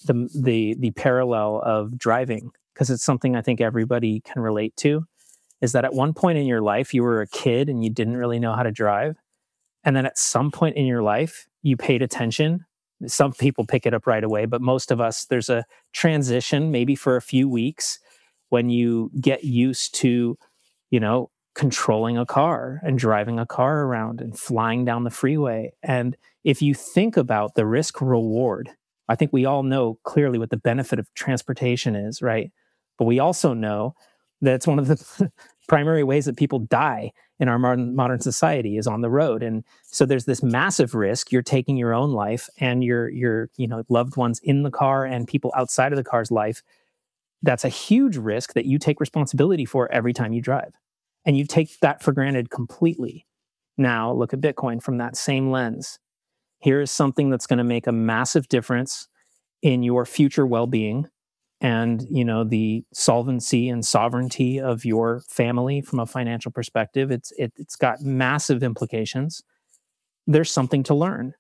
the parallel of driving? Because it's something I think everybody can relate to, is that at one point in your life, you were a kid and you didn't really know how to drive. And then at some point in your life, you paid attention. Some people pick it up right away, but most of us, there's a transition, maybe for a few weeks, when you get used to, controlling a car and driving a car around and flying down the freeway. And if you think about the risk reward, I think we all know clearly what the benefit of transportation is, right? But we also know that it's one of the primary ways that people die in our modern society is on the road. And so there's this massive risk. You're taking your own life and your loved ones in the car and people outside of the car's life. That's a huge risk that you take responsibility for every time you drive. And you take that for granted completely. Now look at Bitcoin from that same lens. Here is something that's going to make a massive difference in your future well-being and, the solvency and sovereignty of your family from a financial perspective. It's got massive implications. There's something to learn.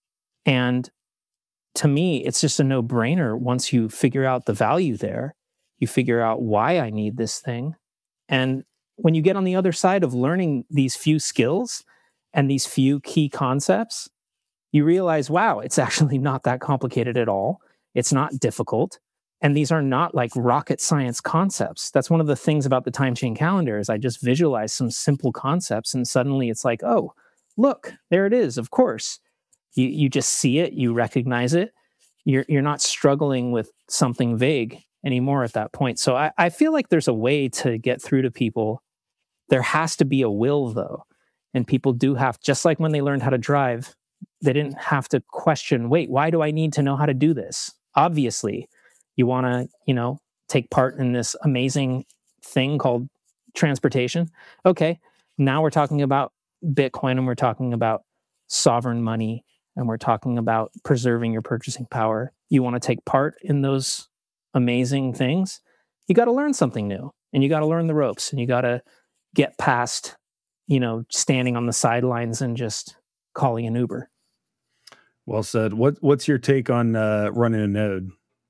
And to me, it's just a no-brainer. Once you figure out the value there, you figure out why I need this thing. And when you get on the other side of learning these few skills and these few key concepts, you realize, wow, it's actually not that complicated at all. It's not difficult. And these are not like rocket science concepts. That's one of the things about the time chain calendar is I just visualize some simple concepts and suddenly it's like, oh, look, there it is. Of course, you just see it, you recognize it. You're not struggling with something vague anymore at that point. So I feel like there's a way to get through to people. There has to be a will, though. And people do have, just like when they learned how to drive, they didn't have to question, wait, why do I need to know how to do this? Obviously, you want to, take part in this amazing thing called transportation. Okay, now we're talking about Bitcoin and we're talking about sovereign money and we're talking about preserving your purchasing power. You want to take part in those amazing things, you got to learn something new and you got to learn the ropes and you got to get past, standing on the sidelines and just calling an Uber. Well said. What's your take on running a node?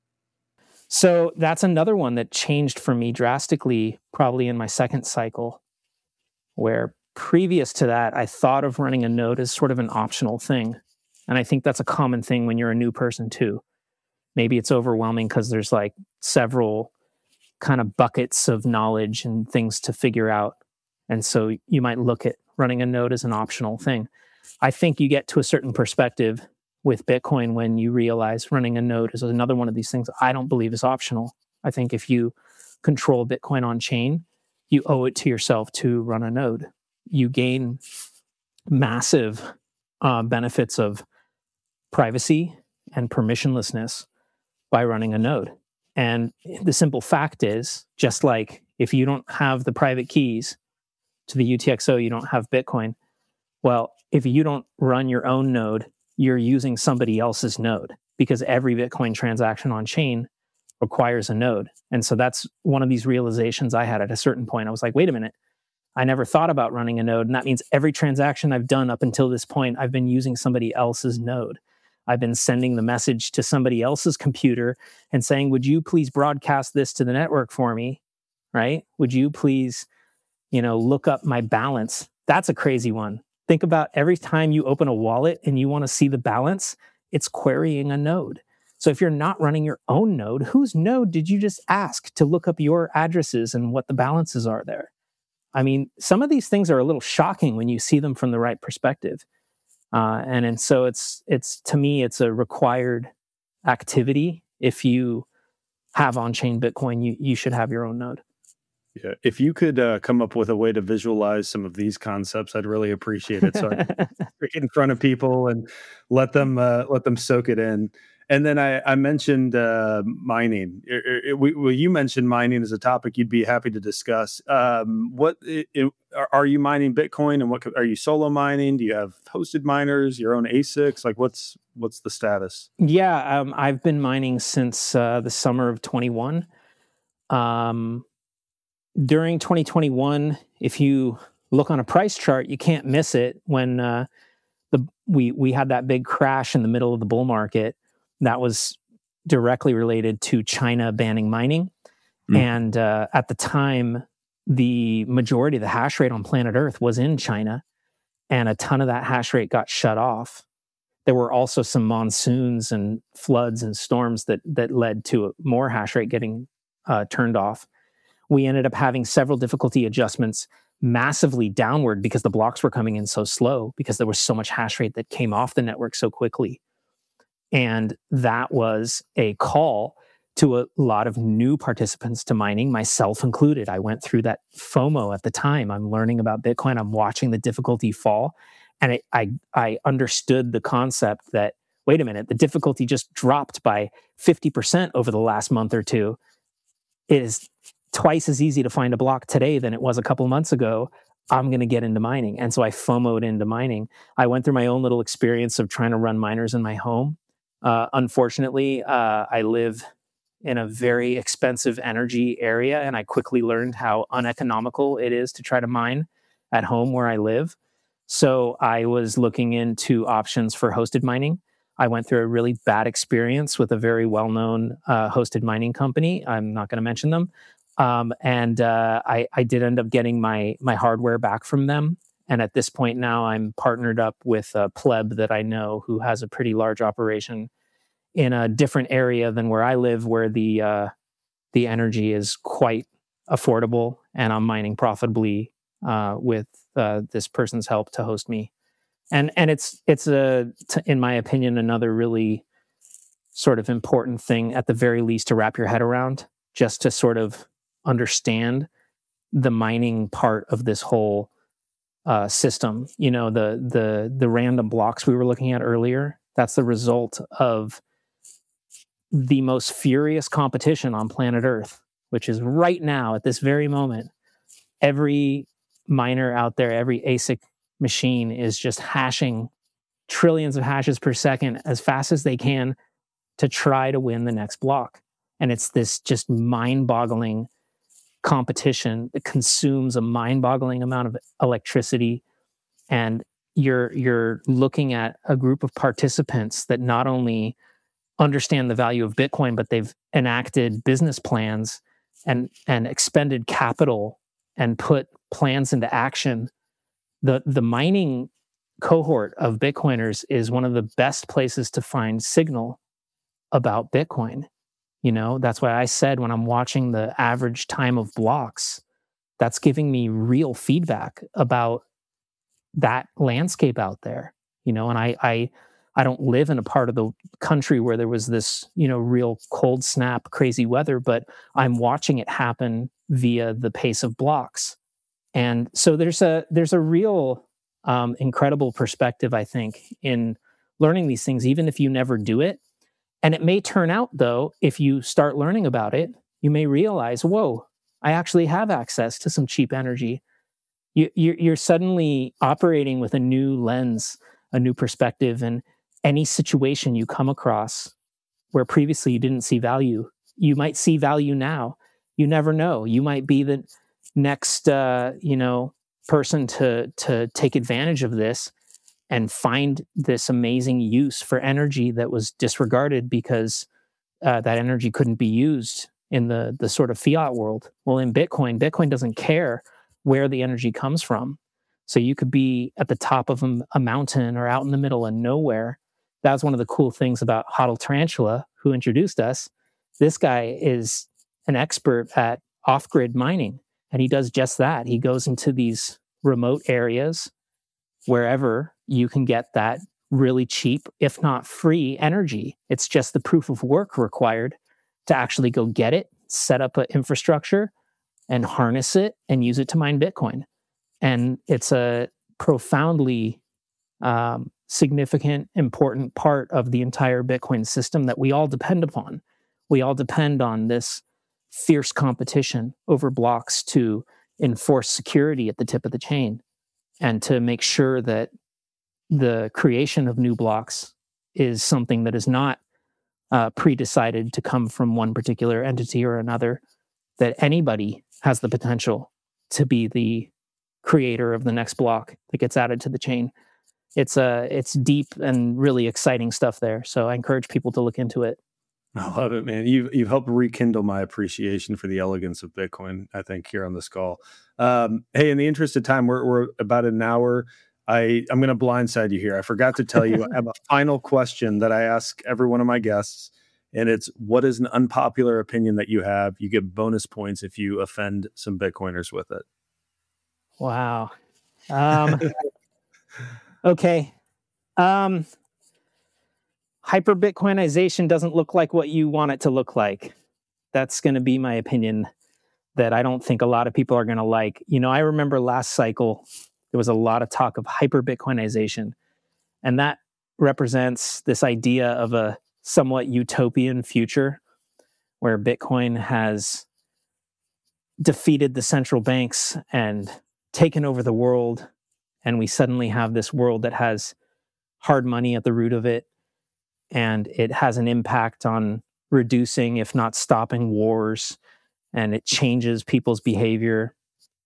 So that's another one that changed for me drastically, probably in my second cycle, where previous to that, I thought of running a node as sort of an optional thing. And I think that's a common thing when you're a new person too. Maybe it's overwhelming because there's like several kind of buckets of knowledge and things to figure out. And so you might look at running a node as an optional thing. I think you get to a certain perspective with Bitcoin when you realize running a node is another one of these things I don't believe is optional. I think if you control Bitcoin on chain, you owe it to yourself to run a node. You gain massive benefits of privacy and permissionlessness by running a node. And the simple fact is, just like if you don't have the private keys to the UTXO, you don't have Bitcoin. Well, if you don't run your own node, you're using somebody else's node, because every Bitcoin transaction on chain requires a node. And so that's one of these realizations I had at a certain point. I was like, wait a minute, I never thought about running a node. And that means every transaction I've done up until this point, I've been using somebody else's node. I've been sending the message to somebody else's computer and saying, would you please broadcast this to the network for me? Right? Would you please, look up my balance? That's a crazy one. Think about every time you open a wallet and you want to see the balance, it's querying a node. So if you're not running your own node, whose node did you just ask to look up your addresses and what the balances are there? I mean, some of these things are a little shocking when you see them from the right perspective. And so it's to me, it's a required activity. If you have on-chain Bitcoin, you should have your own node. Yeah, if you could come up with a way to visualize some of these concepts, I'd really appreciate it. So I can get in front of people and let them soak it in. And then I mentioned mining. You mentioned mining as a topic you'd be happy to discuss. Are you mining Bitcoin, and are you solo mining? Do you have hosted miners, your own ASICs? Like what's the status? Yeah, I've been mining since the summer of 21. During 2021, if you look on a price chart, you can't miss it. When we had that big crash in the middle of the bull market, that was directly related to China banning mining. And at the time, the majority of the hash rate on planet Earth was in China, and a ton of that hash rate got shut off. There were also some monsoons and floods and storms that led to more hash rate getting turned off. We ended up having several difficulty adjustments massively downward because the blocks were coming in so slow, because there was so much hash rate that came off the network so quickly. And that was a call to a lot of new participants to mining, myself included. I went through that FOMO at the time. I'm learning about Bitcoin. I'm watching the difficulty fall. And I understood the concept that, wait a minute, the difficulty just dropped by 50% over the last month or two. It is twice as easy to find a block today than it was a couple months ago. I'm going to get into mining. And so I FOMO'd into mining. I went through my own little experience of trying to run miners in my home. Unfortunately, I live in a very expensive energy area, and I quickly learned how uneconomical it is to try to mine at home where I live. So I was looking into options for hosted mining. I went through a really bad experience with a very well-known hosted mining company. I'm not going to mention them. I did end up getting my hardware back from them. And at this point now, I'm partnered up with a pleb that I know who has a pretty large operation in a different area than where I live, where the energy is quite affordable, and I'm mining profitably with this person's help to host me. And it's in my opinion, another really sort of important thing, at the very least, to wrap your head around, just to sort of understand the mining part of this whole system. The random blocks we were looking at earlier, that's the result of the most furious competition on planet Earth, which is right now, at this very moment. Every miner out there, every ASIC machine is just hashing trillions of hashes per second as fast as they can to try to win the next block. And it's this just mind-boggling competition that consumes a mind-boggling amount of electricity. And you're looking at a group of participants that not only understand the value of Bitcoin, but they've enacted business plans and expended capital and put plans into action. The mining cohort of Bitcoiners is one of the best places to find signal about Bitcoin. That's why I said when I'm watching the average time of blocks, that's giving me real feedback about that landscape out there. And I don't live in a part of the country where there was this, real cold snap, crazy weather, but I'm watching it happen via the pace of blocks. And so there's a real incredible perspective, I think, in learning these things, even if you never do it. And it may turn out, though, if you start learning about it, you may realize, whoa, I actually have access to some cheap energy. You're suddenly operating with a new lens, a new perspective, and any situation you come across where previously you didn't see value, you might see value now. You never know. You might be the next, person to take advantage of this and find this amazing use for energy that was disregarded because that energy couldn't be used in the sort of fiat world. Well, in Bitcoin doesn't care where the energy comes from. So you could be at the top of a mountain or out in the middle of nowhere. That was one of the cool things about Hodl Tarantula, who introduced us. This guy is an expert at off-grid mining, and he does just that. He goes into these remote areas wherever you can get that really cheap, if not free, energy. It's just the proof of work required to actually go get it, set up an infrastructure, and harness it and use it to mine Bitcoin. And it's a profoundly significant, important part of the entire Bitcoin system that we all depend upon. We all depend on this fierce competition over blocks to enforce security at the tip of the chain and to make sure that the creation of new blocks is something that is not pre-decided to come from one particular entity or another, that anybody has the potential to be the creator of the next block that gets added to the chain. It's deep and really exciting stuff there. So I encourage people to look into it. I love it, man. You've helped rekindle my appreciation for the elegance of Bitcoin, I think, here on this call. Hey, in the interest of time, we're about an hour. I'm going to blindside you here. I forgot to tell you, I have a final question that I ask every one of my guests, and it's, what is an unpopular opinion that you have? You get bonus points if you offend some Bitcoiners with it. Wow. Okay. Hyper-Bitcoinization doesn't look like what you want it to look like. That's going to be my opinion that I don't think a lot of people are going to like. I remember last cycle, there was a lot of talk of hyper-Bitcoinization, and that represents this idea of a somewhat utopian future where Bitcoin has defeated the central banks and taken over the world, and we suddenly have this world that has hard money at the root of it, and it has an impact on reducing, if not stopping, wars, and it changes people's behavior.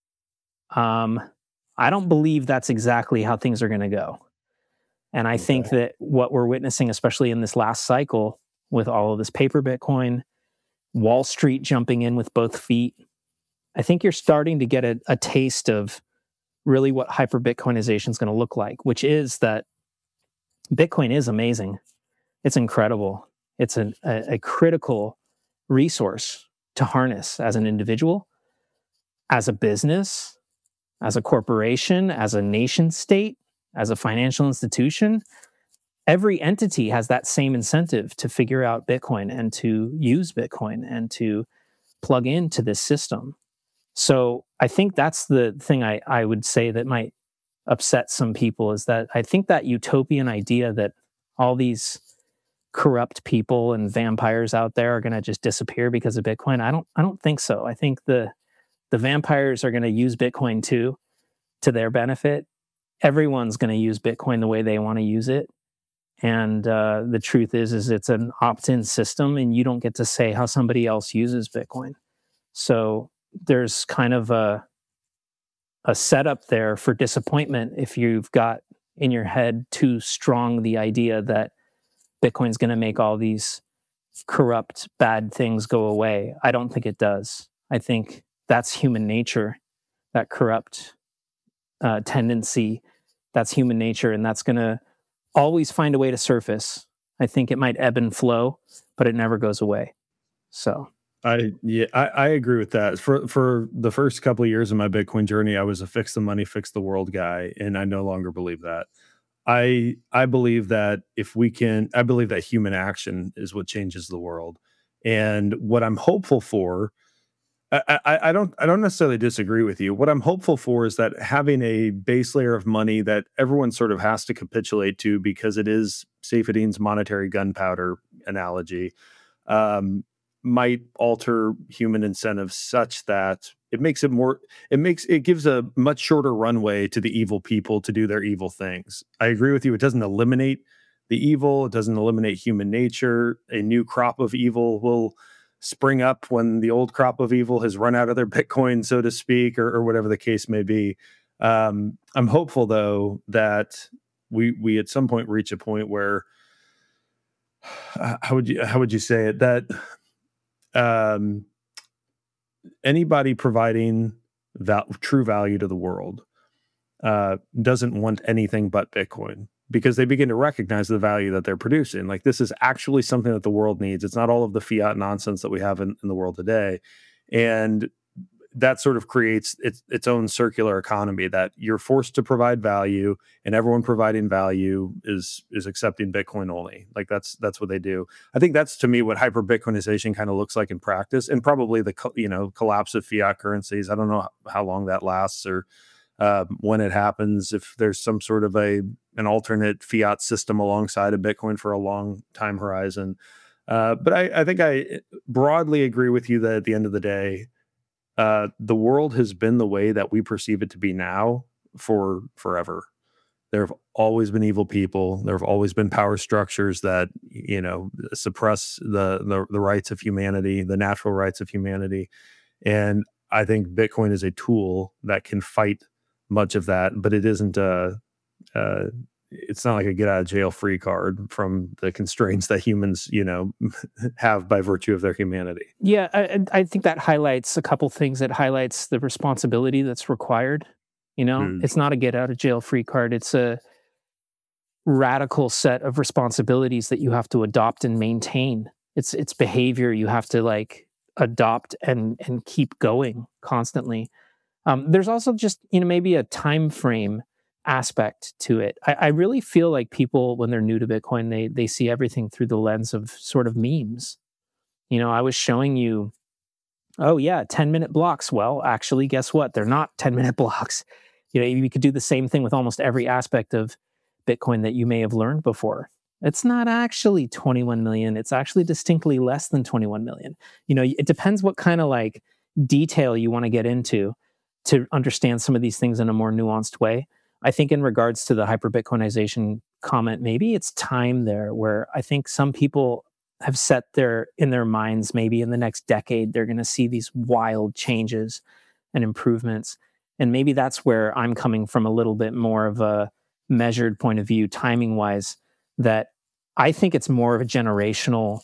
I don't believe that's exactly how things are going to go. And I think that what we're witnessing, especially in this last cycle, with all of this paper Bitcoin, Wall Street jumping in with both feet, I think you're starting to get a taste of really what hyper-Bitcoinization is going to look like, which is that Bitcoin is amazing. It's incredible. It's a critical resource to harness as an individual, as a business, as a corporation, as a nation state, as a financial institution. Every entity has that same incentive to figure out Bitcoin and to use Bitcoin and to plug into this system. So I think that's the thing I would say that might upset some people, is that I think that utopian idea that all these corrupt people and vampires out there are going to just disappear because of Bitcoin. I don't think so. I think the vampires are going to use Bitcoin too, to their benefit. Everyone's going to use Bitcoin the way they want to use it. And the truth is it's an opt-in system, and you don't get to say how somebody else uses Bitcoin. So there's kind of a setup there for disappointment if you've got in your head too strong the idea that Bitcoin's going to make all these corrupt, bad things go away. I don't think it does. I think that's human nature, that corrupt tendency. That's human nature, and that's going to always find a way to surface. I think it might ebb and flow, but it never goes away. So I agree with that. For the first couple of years of my Bitcoin journey, I was a fix the money, fix the world guy, and I no longer believe that. I believe that I believe that human action is what changes the world. And what I'm hopeful for, I don't necessarily disagree with you. What I'm hopeful for is that having a base layer of money that everyone sort of has to capitulate to, because it is Saifedean's monetary gunpowder analogy, might alter human incentives such that it gives a much shorter runway to the evil people to do their evil things. I agree with you. It doesn't eliminate the evil. It doesn't eliminate human nature. A new crop of evil will spring up when the old crop of evil has run out of their Bitcoin, so to speak, or whatever the case may be. I'm hopeful, though, that we at some point reach a point where, how would you say it, that anybody providing true value to the world doesn't want anything but Bitcoin, because they begin to recognize the value that they're producing. Like, this is actually something that the world needs. It's not all of the fiat nonsense that we have in the world today. And that sort of creates its own circular economy, that you're forced to provide value, and everyone providing value is accepting Bitcoin only. Like, that's what they do. I think that's, to me, what hyper Bitcoinization kind of looks like in practice, and probably the collapse of fiat currencies. I don't know how long that lasts, or when it happens, if there's some sort of an alternate fiat system alongside of Bitcoin for a long time horizon. But I think I broadly agree with you that at the end of the day, the world has been the way that we perceive it to be now for forever. There have always been evil people. There have always been power structures that, suppress the rights of humanity, the natural rights of humanity. And I think Bitcoin is a tool that can fight much of that, but it isn't it's not like a get out of jail free card from the constraints that humans, have by virtue of their humanity. Yeah, I think that highlights a couple things. It highlights the responsibility that's required. It's not a get out of jail free card. It's a radical set of responsibilities that you have to adopt and maintain. It's behavior you have to adopt and keep going constantly. There's also just, maybe a time frame aspect to it. I really feel like people, when they're new to Bitcoin, they see everything through the lens of sort of memes. I was showing you, 10-minute blocks. Well, actually, guess what? They're not 10-minute blocks. You could do the same thing with almost every aspect of Bitcoin that you may have learned before. It's not actually 21 million. It's actually distinctly less than 21 million. It depends what kind of detail you want to get into to understand some of these things in a more nuanced way. I think in regards to the hyper-Bitcoinization comment, maybe it's time there where I think some people have set in their minds, maybe in the next decade, they're going to see these wild changes and improvements. And maybe that's where I'm coming from, a little bit more of a measured point of view, timing-wise, that I think it's more of a generational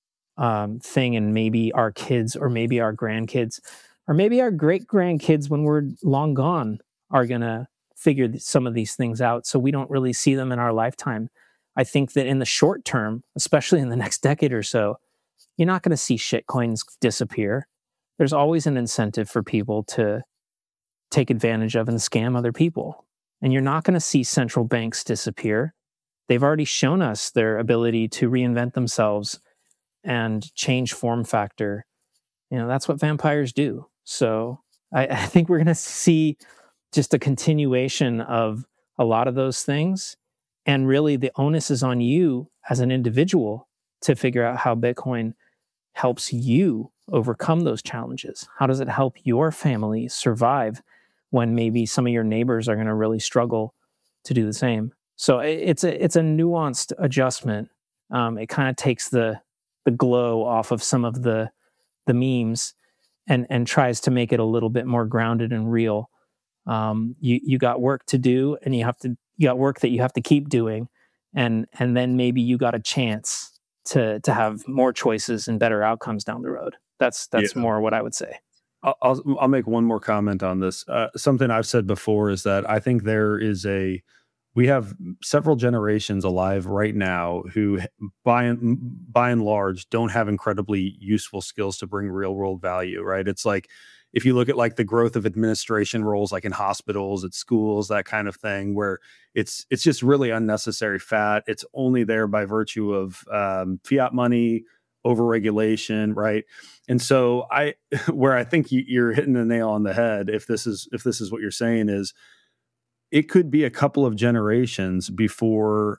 thing, and maybe our kids or maybe our grandkids or maybe our great-grandkids, when we're long gone, are going to figure some of these things out, so we don't really see them in our lifetime. I think that in the short term, especially in the next decade or so, you're not going to see shitcoins disappear. There's always an incentive for people to take advantage of and scam other people. And you're not going to see central banks disappear. They've already shown us their ability to reinvent themselves and change form factor. That's what vampires do. So I think we're going to see just a continuation of a lot of those things. And really, the onus is on you as an individual to figure out how Bitcoin helps you overcome those challenges. How does it help your family survive when maybe some of your neighbors are going to really struggle to do the same? So it's a nuanced adjustment. It kind of takes the glow off of some of the memes and tries to make it a little bit more grounded and real. You got work to do, and you got work that you have to keep doing. and then maybe you got a chance to have more choices and better outcomes down the road. That's more what I would say. I'll make one more comment on this. Something I've said before is that I think we have several generations alive right now who, by and large, don't have incredibly useful skills to bring real world value. Right? It's like if you look at like the growth of administration roles, like in hospitals, at schools, that kind of thing, where it's just really unnecessary fat. It's only there by virtue of fiat money, overregulation, right? And so where I think you're hitting the nail on the head, if this is what you're saying, is it could be a couple of generations before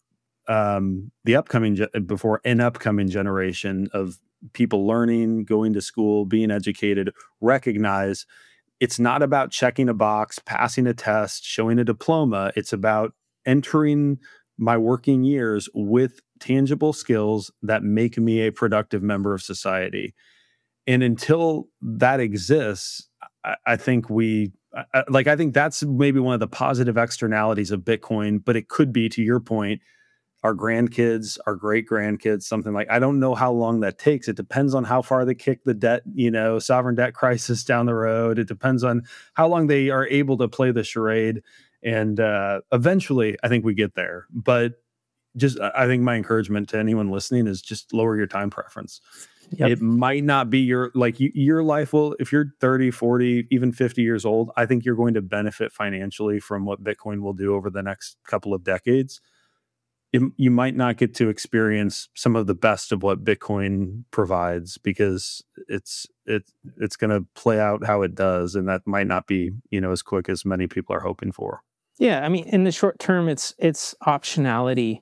before an upcoming generation of people learning, going to school, being educated, recognize it's not about checking a box, passing a test, showing a diploma. It's about entering my working years with tangible skills that make me a productive member of society. And until that exists, I think I think that's maybe one of the positive externalities of Bitcoin, but it could be, to your point, our grandkids, our great grandkids, something like, I don't know how long that takes. It depends on how far they kick the debt, sovereign debt crisis down the road. It depends on how long they are able to play the charade. And eventually I think we get there, but I think my encouragement to anyone listening is just lower your time preference. Yep. It might not be your life will, if you're 30, 40, even 50 years old, I think you're going to benefit financially from what Bitcoin will do over the next couple of decades. You might not get to experience some of the best of what Bitcoin provides because it's going to play out how it does. And that might not be, as quick as many people are hoping for. Yeah. I mean, in the short term, it's optionality.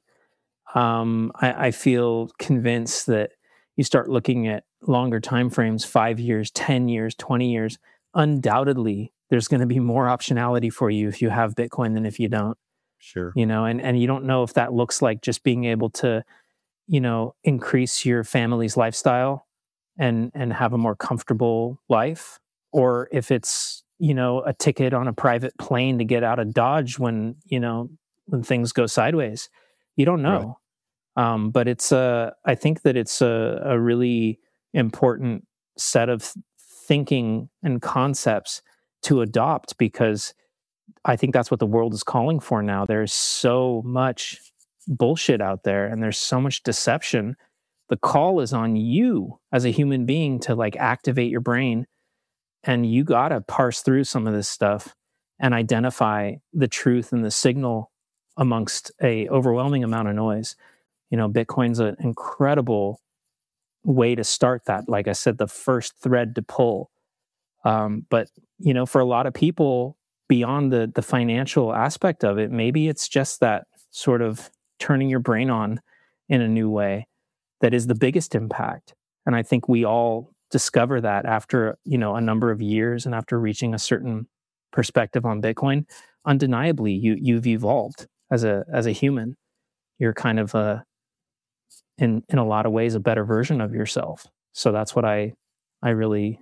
I feel convinced that you start looking at longer time frames, 5 years, 10 years, 20 years, undoubtedly there's going to be more optionality for you if you have Bitcoin than if you don't. Sure. And you don't know if that looks like just being able to, increase your family's lifestyle and have a more comfortable life, or if it's, a ticket on a private plane to get out of Dodge when things go sideways. You don't know. Right. But I think that it's a really important set of thinking and concepts to adopt, because I think that's what the world is calling for now. There's so much bullshit out there and there's so much deception. The call is on you as a human being to activate your brain, and you got to parse through some of this stuff and identify the truth and the signal amongst a overwhelming amount of noise. Bitcoin's an incredible way to start that. Like I said, the first thread to pull. But for a lot of people, beyond the financial aspect of it, maybe it's just that sort of turning your brain on in a new way that is the biggest impact. And I think we all discover that after, a number of years and after reaching a certain perspective on Bitcoin. Undeniably, you've evolved as a human. You're kind of in a lot of ways a better version of yourself. So that's what I really,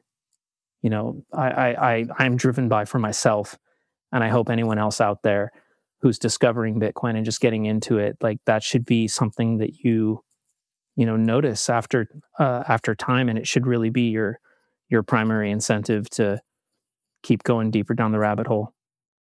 I'm driven by for myself. And I hope anyone else out there who's discovering Bitcoin and just getting into it, that should be something that you notice after time, and it should really be your primary incentive to keep going deeper down the rabbit hole.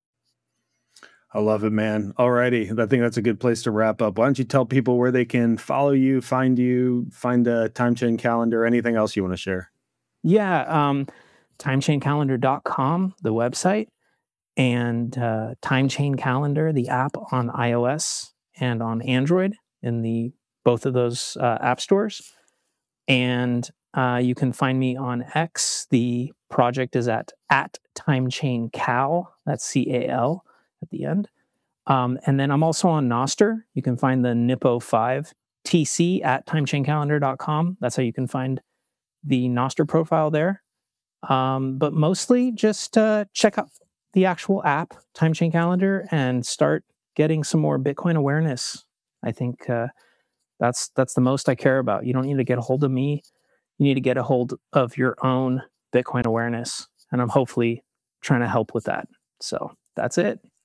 I love it, man. Alrighty. I think that's a good place to wrap up. Why don't you tell people where they can follow you, find a Time Chain calendar, anything else you want to share? Yeah. Timechaincalendar.com, the website, and Time Chain Calendar, the app on iOS and on Android in both of those app stores. And you can find me on X. The project is at TimechainCal. That's CAL at the end. And then I'm also on Nostr. You can find the Nippo5 TC at timechaincalendar.com. That's how you can find the Nostr profile there. But mostly just check out the actual app, Time Chain Calendar, and start getting some more Bitcoin awareness. I think that's the most I care about. You don't need to get a hold of me. You need to get a hold of your own Bitcoin awareness. And I'm hopefully trying to help with that. So that's it.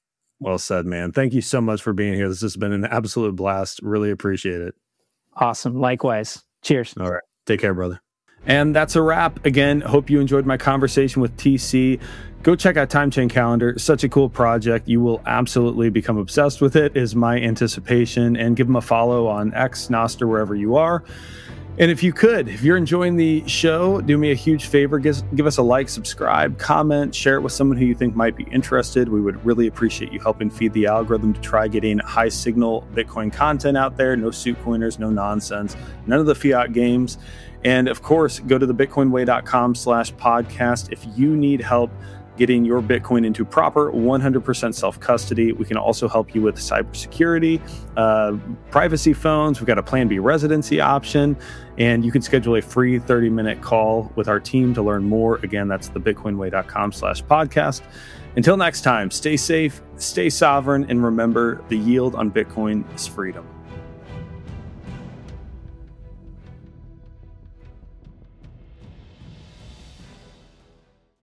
Well said, man. Thank you so much for being here. This has been an absolute blast. Really appreciate it. Awesome. Likewise. Cheers. All right. Take care, brother. And that's a wrap. Again, hope you enjoyed my conversation with TC. Go check out Time Chain Calendar. Such a cool project. You will absolutely become obsessed with it, is my anticipation. And give them a follow on X, Nostr, wherever you are. And if you're enjoying the show, do me a huge favor. Give us a like, subscribe, comment, share it with someone who you think might be interested. We would really appreciate you helping feed the algorithm to try getting high signal Bitcoin content out there. No suit coiners, no nonsense, none of the fiat games. And of course, go to thebitcoinway.com/podcast if you need help getting your Bitcoin into proper 100% self-custody. We can also help you with cybersecurity, privacy phones. We've got a Plan B residency option, and you can schedule a free 30-minute call with our team to learn more. Again, that's thebitcoinway.com/podcast. Until next time, stay safe, stay sovereign, and remember, the yield on Bitcoin is freedom.